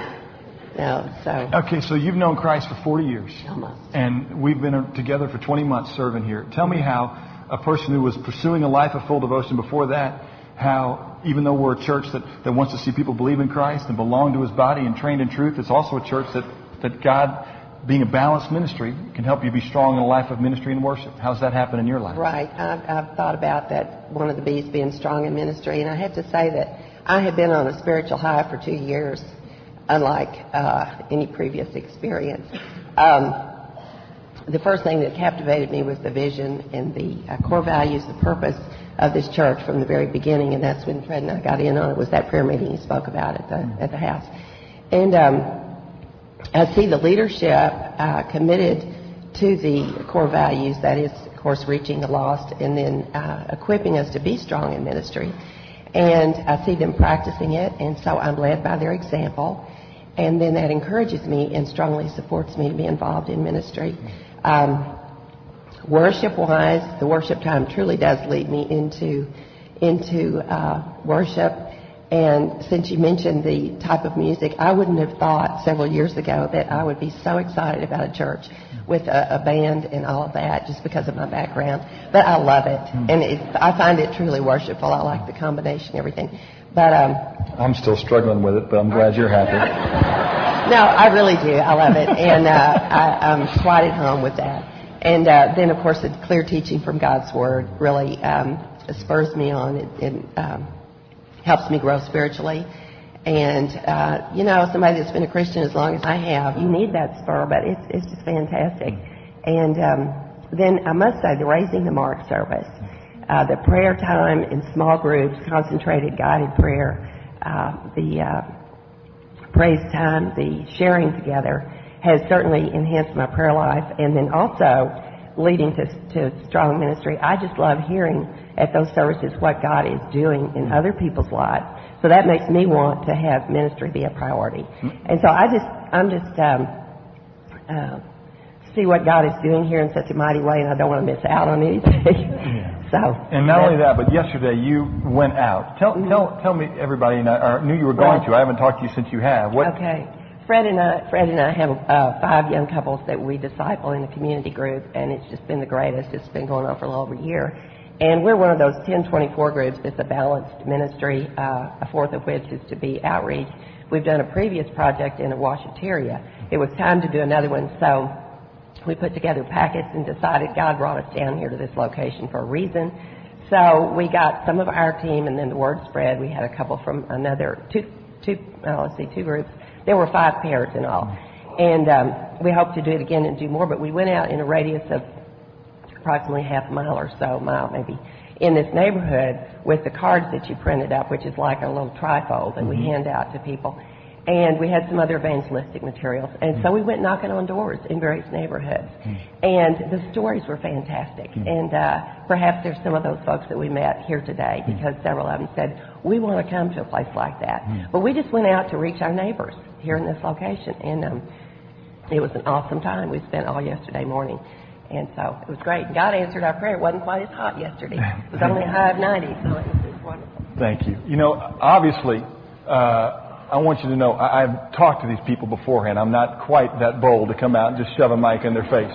No, so. Okay, so you've known Christ for forty years. Almost. And we've been together for twenty months serving here. Tell me how a person who was pursuing a life of full devotion before that, how even though we're a church that, that wants to see people believe in Christ and belong to His body and trained in truth, it's also a church that, that God, being a balanced ministry, can help you be strong in a life of ministry and worship. How's that happen in your life? Right. I've, I've thought about that, one of the B's being strong in ministry, and I have to say that I have been on a spiritual high for two years, unlike uh, any previous experience. Um, the first thing that captivated me was the vision and the uh, core values, the purpose of this church from the very beginning, and that's when Fred and I got in on it, was that prayer meeting he spoke about at the, at the house. And um, I see the leadership uh, committed to the core values, that is, of course, reaching the lost and then uh, equipping us to be strong in ministry. And I see them practicing it, and so I'm led by their example. And then that encourages me and strongly supports me to be involved in ministry. Um, worship-wise, the worship time truly does lead me into into uh, worship. And since you mentioned the type of music, I wouldn't have thought several years ago that I would be so excited about a church with a, a band and all of that, just because of my background. But I love it, and it, I find it truly worshipful. I like the combination, everything. But um, I'm still struggling with it, but I'm glad you're happy. No, I really do. I love it, and uh, I, I'm quite at home with that. And uh, then, of course, the clear teaching from God's Word really um, spurs me on. It, it um, helps me grow spiritually. And, uh, you know, somebody that's been a Christian as long as I have, you need that spur, but it's it's just fantastic. And um, then I must say, the Raising the Mark service, uh, the prayer time in small groups, concentrated guided prayer, uh, the uh, praise time, the sharing together has certainly enhanced my prayer life. And then also leading to, to strong ministry, I just love hearing at those services what God is doing in other people's lives. So that makes me want to have ministry be a priority. And so I just, I'm just, um, uh, see what God is doing here in such a mighty way, and I don't want to miss out on anything. Yeah. So. And not only that, but yesterday you went out. Tell, mm-hmm. tell, tell me, everybody, and I, I knew you were going well, to. I haven't talked to you since you have. What? Okay. Fred and I, Fred and I have uh, five young couples that we disciple in a community group, and it's just been the greatest. It's been going on for a little over a year. And we're one of those ten twenty-four groups that's a balanced ministry, uh, a fourth of which is to be outreach. We've done a previous project in Ouachita. It was time to do another one, so we put together packets and decided God brought us down here to this location for a reason. So we got some of our team, and then the word spread. We had a couple from another, two, two, oh, let's see, two groups. There were five pairs in all. And um, we hope to do it again and do more, but we went out in a radius of approximately half a mile or so, mile maybe, in this neighborhood with the cards that you printed up, which is like a little trifold that mm-hmm. we hand out to people. And we had some other evangelistic materials. And mm-hmm. so we went knocking on doors in various neighborhoods. Mm-hmm. And the stories were fantastic. Mm-hmm. And uh, perhaps there's some of those folks that we met here today, because mm-hmm. several of them said, we want to come to a place like that. Mm-hmm. But we just went out to reach our neighbors here in this location. And um, it was an awesome time. We spent all yesterday morning. And so it was great. God answered our prayer. It wasn't quite as hot yesterday. It was only a high of ninety, so it was, it was wonderful. Thank you. You know, obviously, uh, I want you to know, I, I've talked to these people beforehand. I'm not quite that bold to come out and just shove a mic in their face.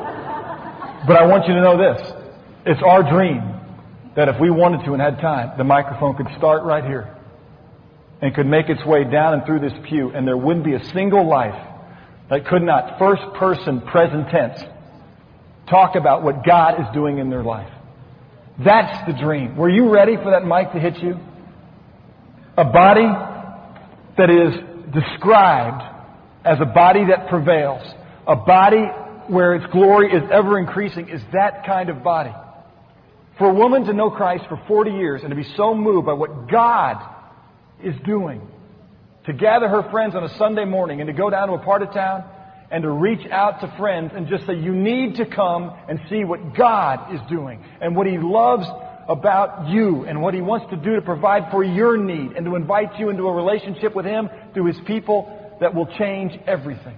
But I want you to know this. It's our dream that if we wanted to and had time, the microphone could start right here and could make its way down and through this pew, and there wouldn't be a single life that could not, first person, present tense, talk about what God is doing in their life. That's the dream. Were you ready for that mic to hit you? A body that is described as a body that prevails, a body where its glory is ever increasing, is that kind of body. For a woman to know Christ for forty years and to be so moved by what God is doing, to gather her friends on a Sunday morning and to go down to a part of town and to reach out to friends and just say, you need to come and see what God is doing and what He loves about you and what He wants to do to provide for your need and to invite you into a relationship with Him through His people that will change everything.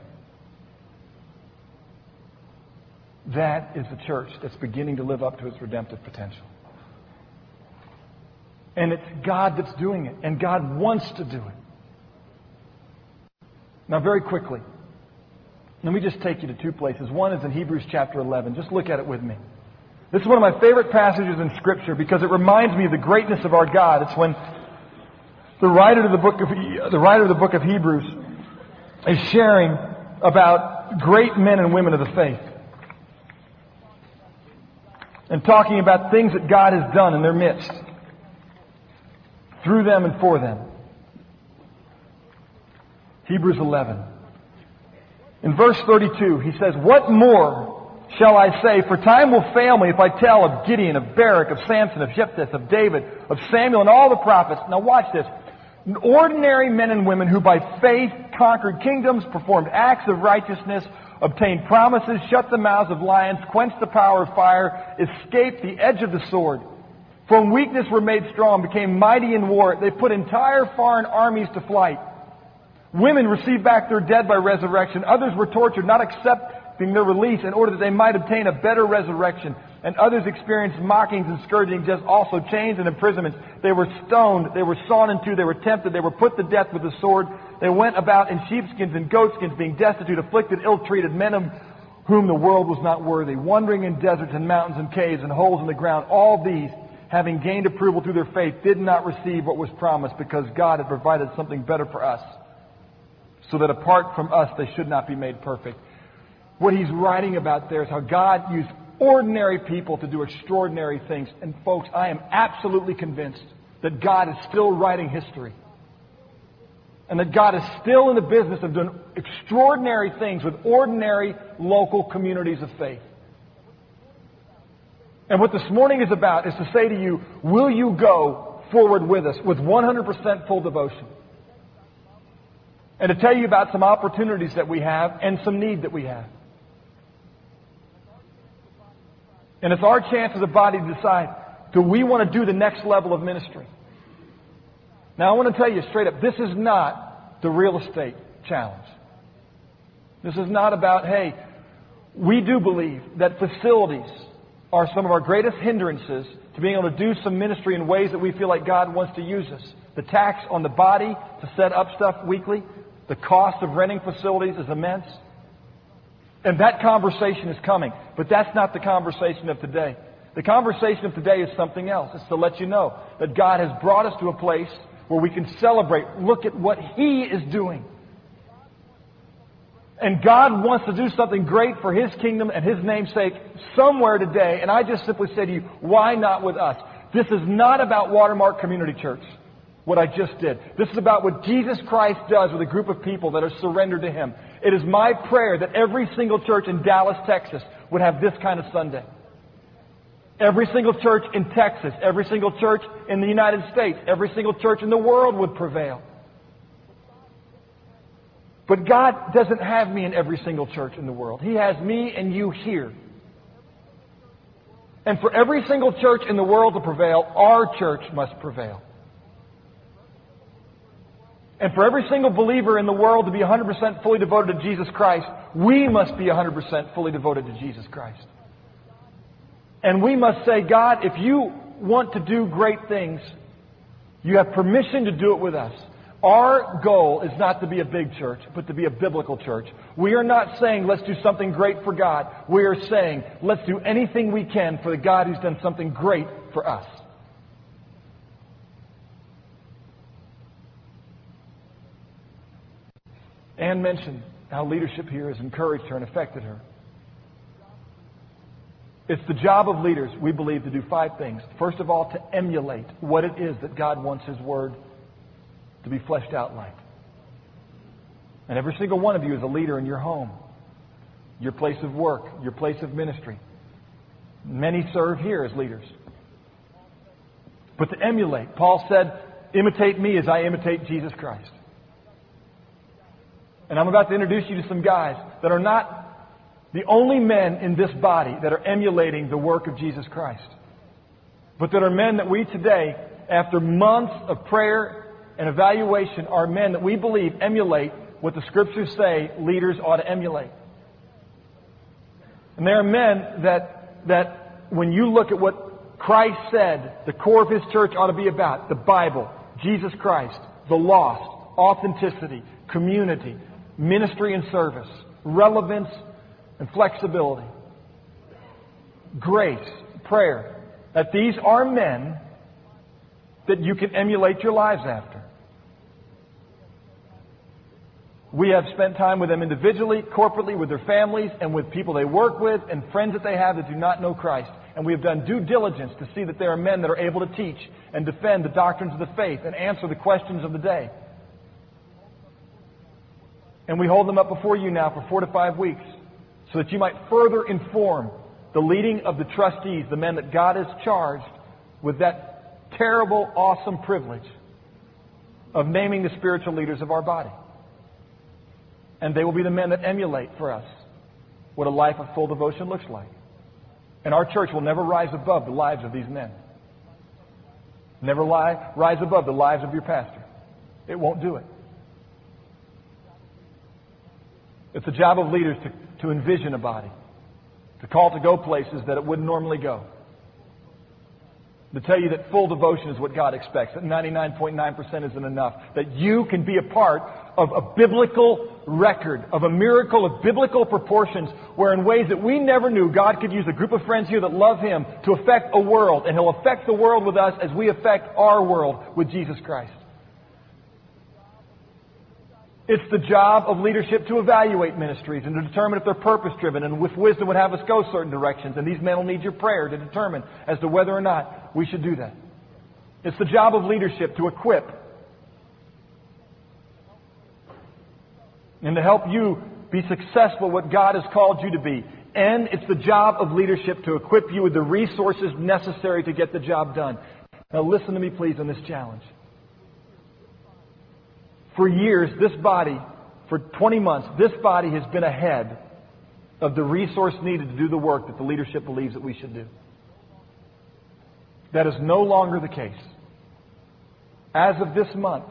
That is the church that's beginning to live up to its redemptive potential. And it's God that's doing it, and God wants to do it. Now, very quickly, let me just take you to two places. One is in Hebrews chapter eleven. Just look at it with me. This is one of my favorite passages in Scripture because it reminds me of the greatness of our God. It's when the writer of the book of the writer of the book of Hebrews is sharing about great men and women of the faith and talking about things that God has done in their midst, through them and for them. Hebrews eleven. In verse thirty-two, he says, "What more shall I say? For time will fail me if I tell of Gideon, of Barak, of Samson, of Jephthah, of David, of Samuel, and all the prophets." Now watch this. Ordinary men and women who by faith conquered kingdoms, performed acts of righteousness, obtained promises, shut the mouths of lions, quenched the power of fire, escaped the edge of the sword. From weakness were made strong, became mighty in war. They put entire foreign armies to flight. Women received back their dead by resurrection. Others were tortured, not accepting their release in order that they might obtain a better resurrection. And others experienced mockings and scourgings, just also chains and imprisonments. They were stoned, they were sawn in two, they were tempted, they were put to death with the sword. They went about in sheepskins and goatskins, being destitute, afflicted, ill-treated, men of whom the world was not worthy, wandering in deserts and mountains and caves and holes in the ground. All these, having gained approval through their faith, did not receive what was promised because God had provided something better for us, so that apart from us they should not be made perfect. What he's writing about there is how God used ordinary people to do extraordinary things. And folks, I am absolutely convinced that God is still writing history. And that God is still in the business of doing extraordinary things with ordinary local communities of faith. And what this morning is about is to say to you, will you go forward with us with one hundred percent full devotion? And to tell you about some opportunities that we have and some need that we have. And it's our chance as a body to decide, do we want to do the next level of ministry? Now I want to tell you straight up, this is not the real estate challenge. This is not about, hey, we do believe that facilities are some of our greatest hindrances to being able to do some ministry in ways that we feel like God wants to use us. The tax on the body to set up stuff weekly, the cost of renting facilities is immense. And that conversation is coming. But that's not the conversation of today. The conversation of today is something else. It's to let you know that God has brought us to a place where we can celebrate. Look at what He is doing. And God wants to do something great for His kingdom and His name's sake somewhere today. And I just simply say to you, why not with us? This is not about Watermark Community Church, what I just did. This is about what Jesus Christ does with a group of people that are surrendered to Him. It is my prayer that every single church in Dallas, Texas would have this kind of Sunday. Every single church in Texas, every single church in the United States, every single church in the world would prevail. But God doesn't have me in every single church in the world. He has me and you here. And for every single church in the world to prevail, our church must prevail. And for every single believer in the world to be one hundred percent fully devoted to Jesus Christ, we must be one hundred percent fully devoted to Jesus Christ. And we must say, God, if you want to do great things, you have permission to do it with us. Our goal is not to be a big church, but to be a biblical church. We are not saying, let's do something great for God. We are saying, let's do anything we can for the God who's done something great for us. Anne mentioned how leadership here has encouraged her and affected her. It's the job of leaders, we believe, to do five things. First of all, to emulate what it is that God wants His Word to be fleshed out like. And every single one of you is a leader in your home, your place of work, your place of ministry. Many serve here as leaders. But to emulate, Paul said, imitate me as I imitate Jesus Christ. And I'm about to introduce you to some guys that are not the only men in this body that are emulating the work of Jesus Christ, but that are men that we today, after months of prayer and evaluation, are men that we believe emulate what the Scriptures say leaders ought to emulate. And there are men that, that when you look at what Christ said the core of His church ought to be about, the Bible, Jesus Christ, the lost, authenticity, community, ministry and service, relevance and flexibility, grace, prayer, that these are men that you can emulate your lives after. We have spent time with them individually, corporately, with their families, and with people they work with, and friends that they have that do not know Christ. And we have done due diligence to see that there are men that are able to teach and defend the doctrines of the faith and answer the questions of the day. And we hold them up before you now for four to five weeks so that you might further inform the leading of the trustees, the men that God has charged with that terrible, awesome privilege of naming the spiritual leaders of our body. And they will be the men that emulate for us what a life of full devotion looks like. And our church will never rise above the lives of these men. Never lie, rise above the lives of your pastor. It won't do it. It's the job of leaders to, to envision a body, to call to go places that it wouldn't normally go, to tell you that full devotion is what God expects, that ninety-nine point nine percent isn't enough, that you can be a part of a biblical record, of a miracle of biblical proportions, where in ways that we never knew, God could use a group of friends here that love Him to affect a world, and He'll affect the world with us as we affect our world with Jesus Christ. It's the job of leadership to evaluate ministries and to determine if they're purpose-driven and with wisdom would have us go certain directions. And these men will need your prayer to determine as to whether or not we should do that. It's the job of leadership to equip and to help you be successful what God has called you to be. And it's the job of leadership to equip you with the resources necessary to get the job done. Now listen to me please on this challenge. For years, this body, for twenty months, this body has been ahead of the resource needed to do the work that the leadership believes that we should do. That is no longer the case. As of this month,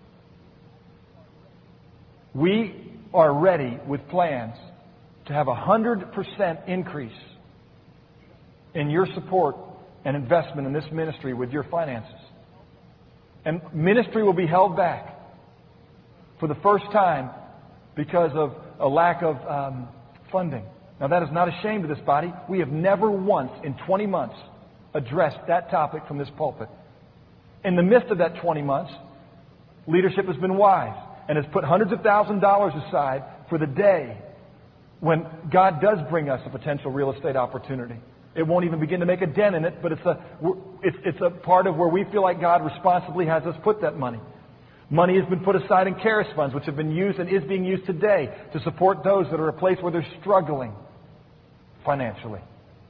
we are ready with plans to have a one hundred percent increase in your support and investment in this ministry with your finances. And ministry will be held back for the first time because of a lack of um, funding. Now that is not a shame to this body. We have never once in twenty months addressed that topic from this pulpit. In the midst of that twenty months, leadership has been wise and has put hundreds of thousands of dollars aside for the day when God does bring us a potential real estate opportunity. It won't even begin to make a dent in it, but it's a, it's, it's a part of where we feel like God responsibly has us put that money. Money has been put aside in CARES funds, which have been used and is being used today to support those that are a place where they're struggling financially.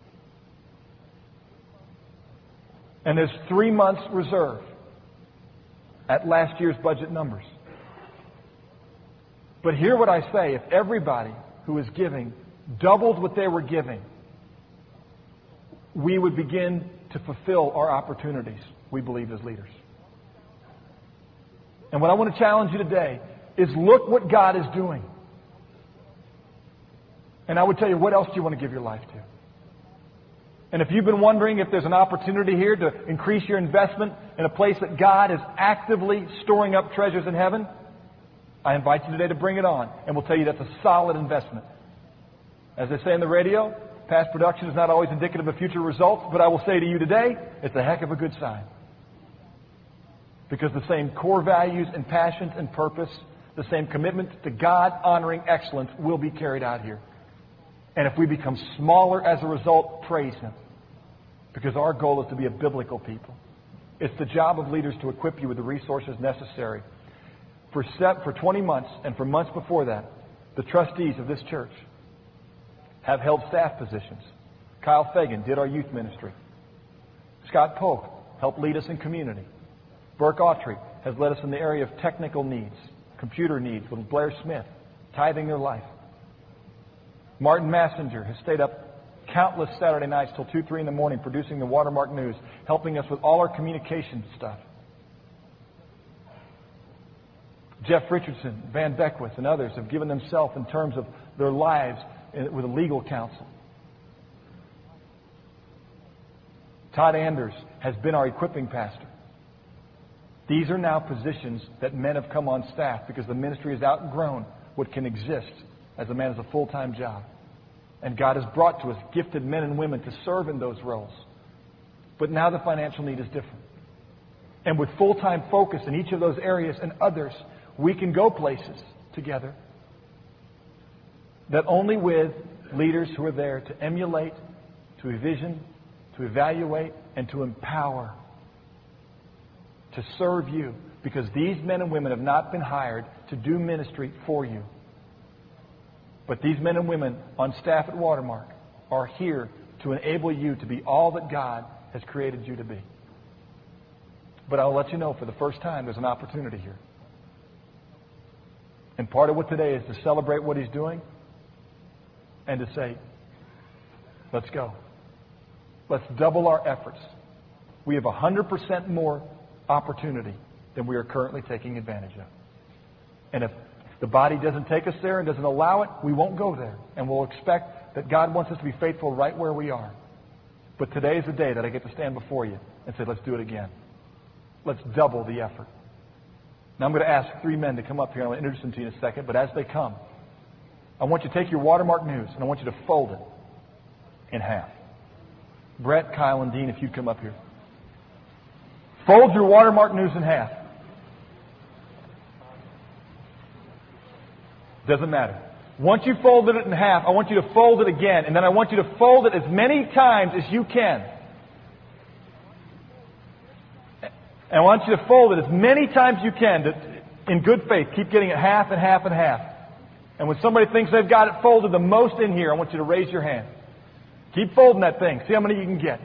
And there's three months reserve at last year's budget numbers. But hear what I say, if everybody who is giving doubled what they were giving, we would begin to fulfill our opportunities, we believe, as leaders. And what I want to challenge you today is look what God is doing. And I would tell you, what else do you want to give your life to? And if you've been wondering if there's an opportunity here to increase your investment in a place that God is actively storing up treasures in heaven, I invite you today to bring it on. And we'll tell you that's a solid investment. As they say in the radio, past production is not always indicative of future results, but I will say to you today, it's a heck of a good sign. Because the same core values and passions and purpose, the same commitment to God-honoring excellence will be carried out here. And if we become smaller as a result, praise Him. Because our goal is to be a biblical people. It's the job of leaders to equip you with the resources necessary For, step, for twenty months and for months before that, the trustees of this church have held staff positions. Kyle Fagan did our youth ministry. Scott Polk helped lead us in community. Burke Autry has led us in the area of technical needs, computer needs with Blair Smith, tithing their life. Martin Massenger has stayed up countless Saturday nights till two, three in the morning producing the Watermark News, helping us with all our communication stuff. Jeff Richardson, Van Beckwith, and others have given themselves in terms of their lives with a legal counsel. Todd Anders has been our equipping pastor. These are now positions that men have come on staff because the ministry has outgrown what can exist as a man as a full-time job. And God has brought to us gifted men and women to serve in those roles. But now the financial need is different. And with full-time focus in each of those areas and others, we can go places together that only with leaders who are there to emulate, to envision, to evaluate, and to empower, to serve you. Because these men and women have not been hired to do ministry for you. But these men and women on staff at Watermark are here to enable you to be all that God has created you to be. But I'll let you know, for the first time, there's an opportunity here. And part of what today is to celebrate what He's doing and to say, let's go. Let's double our efforts. We have one hundred percent more opportunity than we are currently taking advantage of. And if the body doesn't take us there and doesn't allow it, we won't go there. And we'll expect that God wants us to be faithful right where we are. But today is the day that I get to stand before you and say, let's do it again. Let's double the effort. Now I'm going to ask three men to come up here, and I'll introduce them to you in a second. But as they come, I want you to take your Watermark News and I want you to fold it in half. Brett, Kyle, and Dean, if you'd come up here. Fold your Watermark News in half. Doesn't matter. Once you've folded it in half, I want you to fold it again, and then I want you to fold it as many times as you can. And I want you to fold it as many times as you can to, in good faith. Keep getting it half and half and half. And when somebody thinks they've got it folded the most in here, I want you to raise your hand. Keep folding that thing. See how many you can get.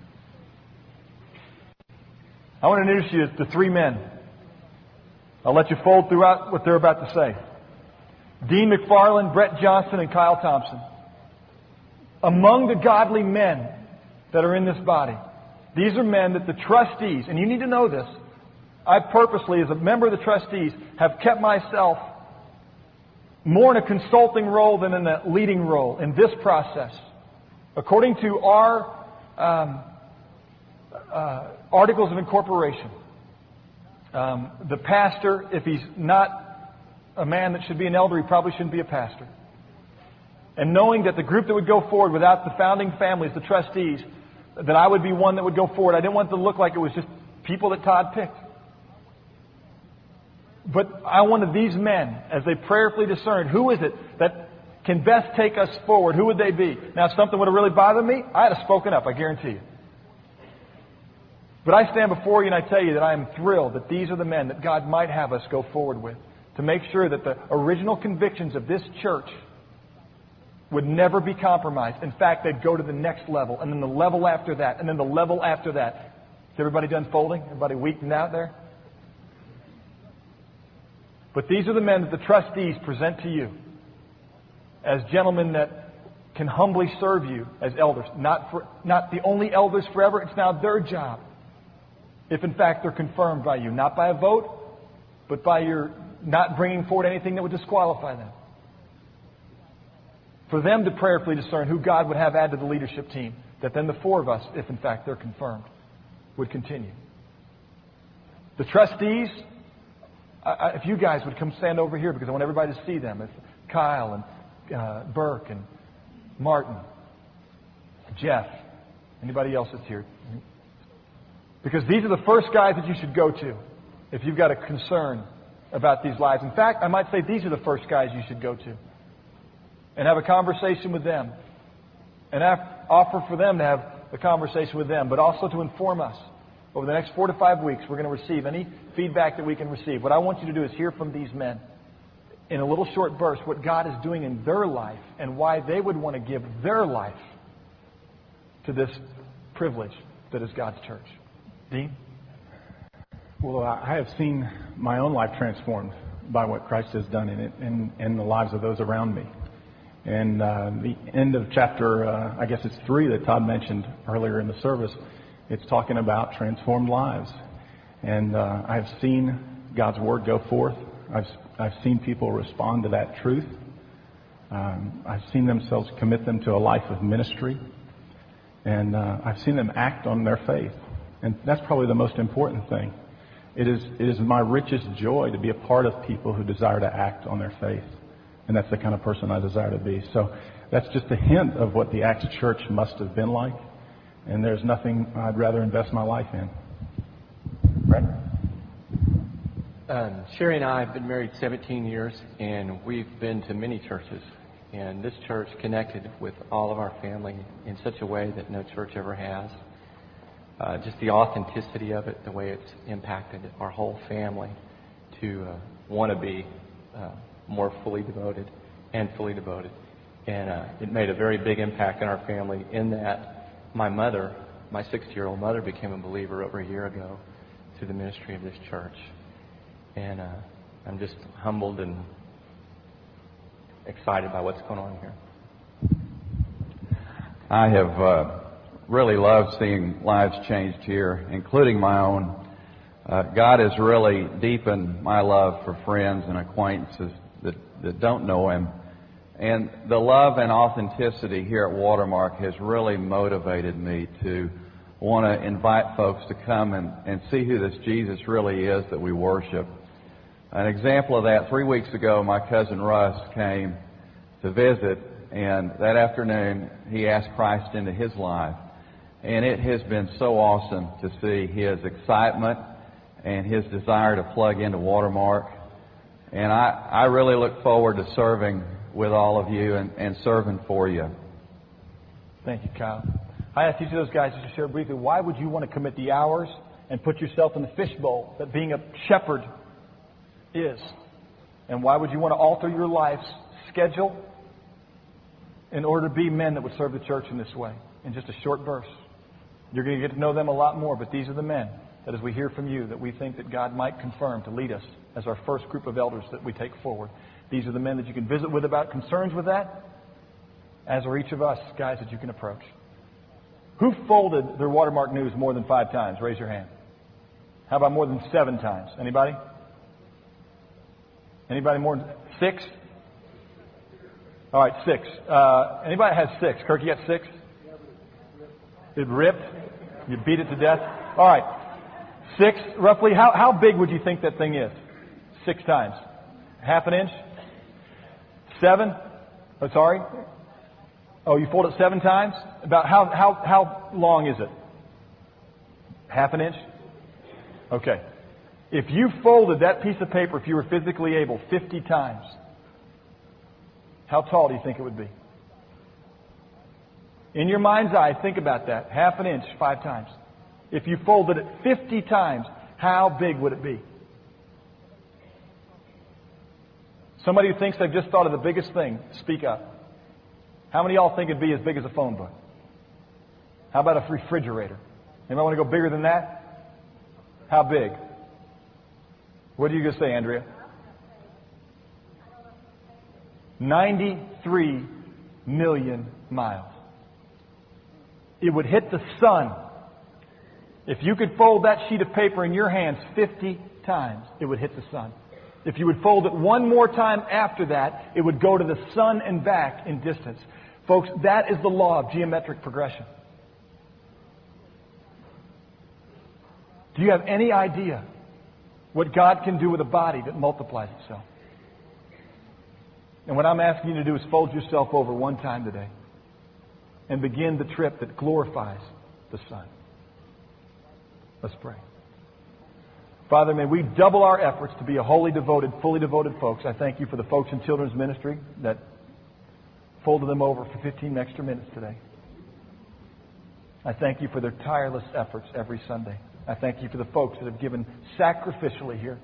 I want to introduce you to three men. I'll let you fold throughout what they're about to say. Dean McFarland, Brett Johnson, and Kyle Thompson. Among the godly men that are in this body, these are men that the trustees, and you need to know this, I purposely, as a member of the trustees, have kept myself more in a consulting role than in a leading role in this process. According to our um, uh, articles of incorporation, um, the pastor, if he's not a man that should be an elder, he probably shouldn't be a pastor. And knowing that the group that would go forward without the founding families, the trustees, that I would be one that would go forward. I didn't want it to look like it was just people that Todd picked. But I wanted these men, as they prayerfully discerned, who is it that can best take us forward? Who would they be? Now, if something would have really bothered me, I'd have spoken up, I guarantee you. But I stand before you and I tell you that I am thrilled that these are the men that God might have us go forward with, to make sure that the original convictions of this church would never be compromised. In fact, they'd go to the next level, and then the level after that, and then the level after that. Is everybody done folding? Everybody weakened out there? But these are the men that the trustees present to you as gentlemen that can humbly serve you as elders. Not for, not the only elders forever. It's now their job. If in fact they're confirmed by you. Not by a vote, but by your not bringing forward anything that would disqualify them. For them to prayerfully discern who God would have add to the leadership team, that then the four of us, if in fact they're confirmed, would continue. The trustees, I, I, if you guys would come stand over here, because I want everybody to see them. If Kyle and uh, Burke and Martin, Jeff, anybody else that's here. Because these are the first guys that you should go to if you've got a concern about these lives. In fact, I might say these are the first guys you should go to and have a conversation with them and have, offer for them to have a conversation with them, but also to inform us over the next four to five weeks, we're going to receive any feedback that we can receive. What I want you to do is hear from these men in a little short burst what God is doing in their life and why they would want to give their life to this privilege that is God's church. Dean? Well, I have seen my own life transformed by what Christ has done in it and in the lives of those around me. And uh, the end of chapter, uh, I guess it's three that Todd mentioned earlier in the service, it's talking about transformed lives. And uh, I've seen God's Word go forth. I've, I've seen people respond to that truth. Um, I've seen themselves commit them to a life of ministry. And uh, I've seen them act on their faith. And that's probably the most important thing. It is, it is my richest joy to be a part of people who desire to act on their faith. And that's the kind of person I desire to be. So that's just a hint of what the Acts Church must have been like. And there's nothing I'd rather invest my life in. Brett? Um, Sherry and I have been married seventeen years, and we've been to many churches. And this church connected with all of our family in such a way that no church ever has. Uh, just the authenticity of it, the way it's impacted our whole family to uh, want to be uh, more fully devoted and fully devoted. And uh, it made a very big impact in our family in that my mother, my sixty-year-old mother, became a believer over a year ago through the ministry of this church. And uh, I'm just humbled and excited by what's going on here. I have uh, really loved seeing lives changed here, including my own. Uh, God has really deepened my love for friends and acquaintances that, that don't know Him. And the love and authenticity here at Watermark has really motivated me to want to invite folks to come and, and see who this Jesus really is that we worship. An example of that, three weeks ago, my cousin Russ came to visit, and that afternoon he asked Christ into his life. And it has been so awesome to see his excitement and his desire to plug into Watermark. And I, I really look forward to serving with all of you and, and serving for you. Thank you, Kyle. I asked each of those guys just to share briefly, why would you want to commit the hours and put yourself in the fishbowl that being a shepherd is? And why would you want to alter your life's schedule in order to be men that would serve the church in this way? In just a short burst. You're going to get to know them a lot more, but these are the men that as we hear from you that we think that God might confirm to lead us as our first group of elders that we take forward. These are the men that you can visit with about concerns with that, as are each of us, guys, that you can approach. Who folded their Watermark news more than five times? Raise your hand. How about more than seven times? Anybody? Anybody more than six? All right, six. Uh, anybody has six? Kirk, you got six? It ripped? You beat it to death? All right. Six, roughly. How, how big would you think that thing is? Six times. Half an inch? Seven? Oh, sorry? Oh, you fold it seven times? About how, how, how long is it? Half an inch? Okay. If you folded that piece of paper, if you were physically able, fifty times, how tall do you think it would be? In your mind's eye, think about that. Half an inch, five times. If you folded it fifty times, how big would it be? Somebody who thinks they've just thought of the biggest thing, speak up. How many of y'all think it'd be as big as a phone book? How about a refrigerator? Anybody want to go bigger than that? How big? What are you going to say, Andrea? ninety-three million miles. It would hit the sun. If you could fold that sheet of paper in your hands fifty times, it would hit the sun. If you would fold it one more time after that, it would go to the sun and back in distance. Folks, that is the law of geometric progression. Do you have any idea what God can do with a body that multiplies itself? And what I'm asking you to do is fold yourself over one time today and begin the trip that glorifies the Son. Let's pray. Father, may we double our efforts to be a wholly devoted, fully devoted folks. I thank you for the folks in children's ministry that folded them over for fifteen extra minutes today. I thank you for their tireless efforts every Sunday. I thank you for the folks that have given sacrificially here.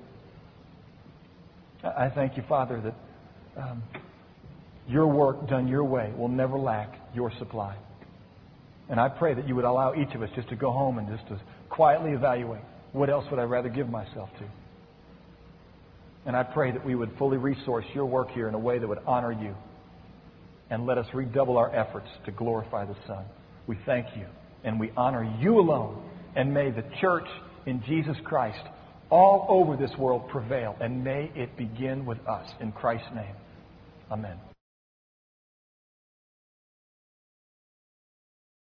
I thank you, Father, that um, your work done your way will never lack your supply. And I pray that you would allow each of us just to go home and just to quietly evaluate, what else would I rather give myself to? And I pray that we would fully resource your work here in a way that would honor you. And let us redouble our efforts to glorify the Son. We thank you and we honor you alone. And may the church in Jesus Christ all over this world prevail. And may it begin with us. In Christ's name. Amen.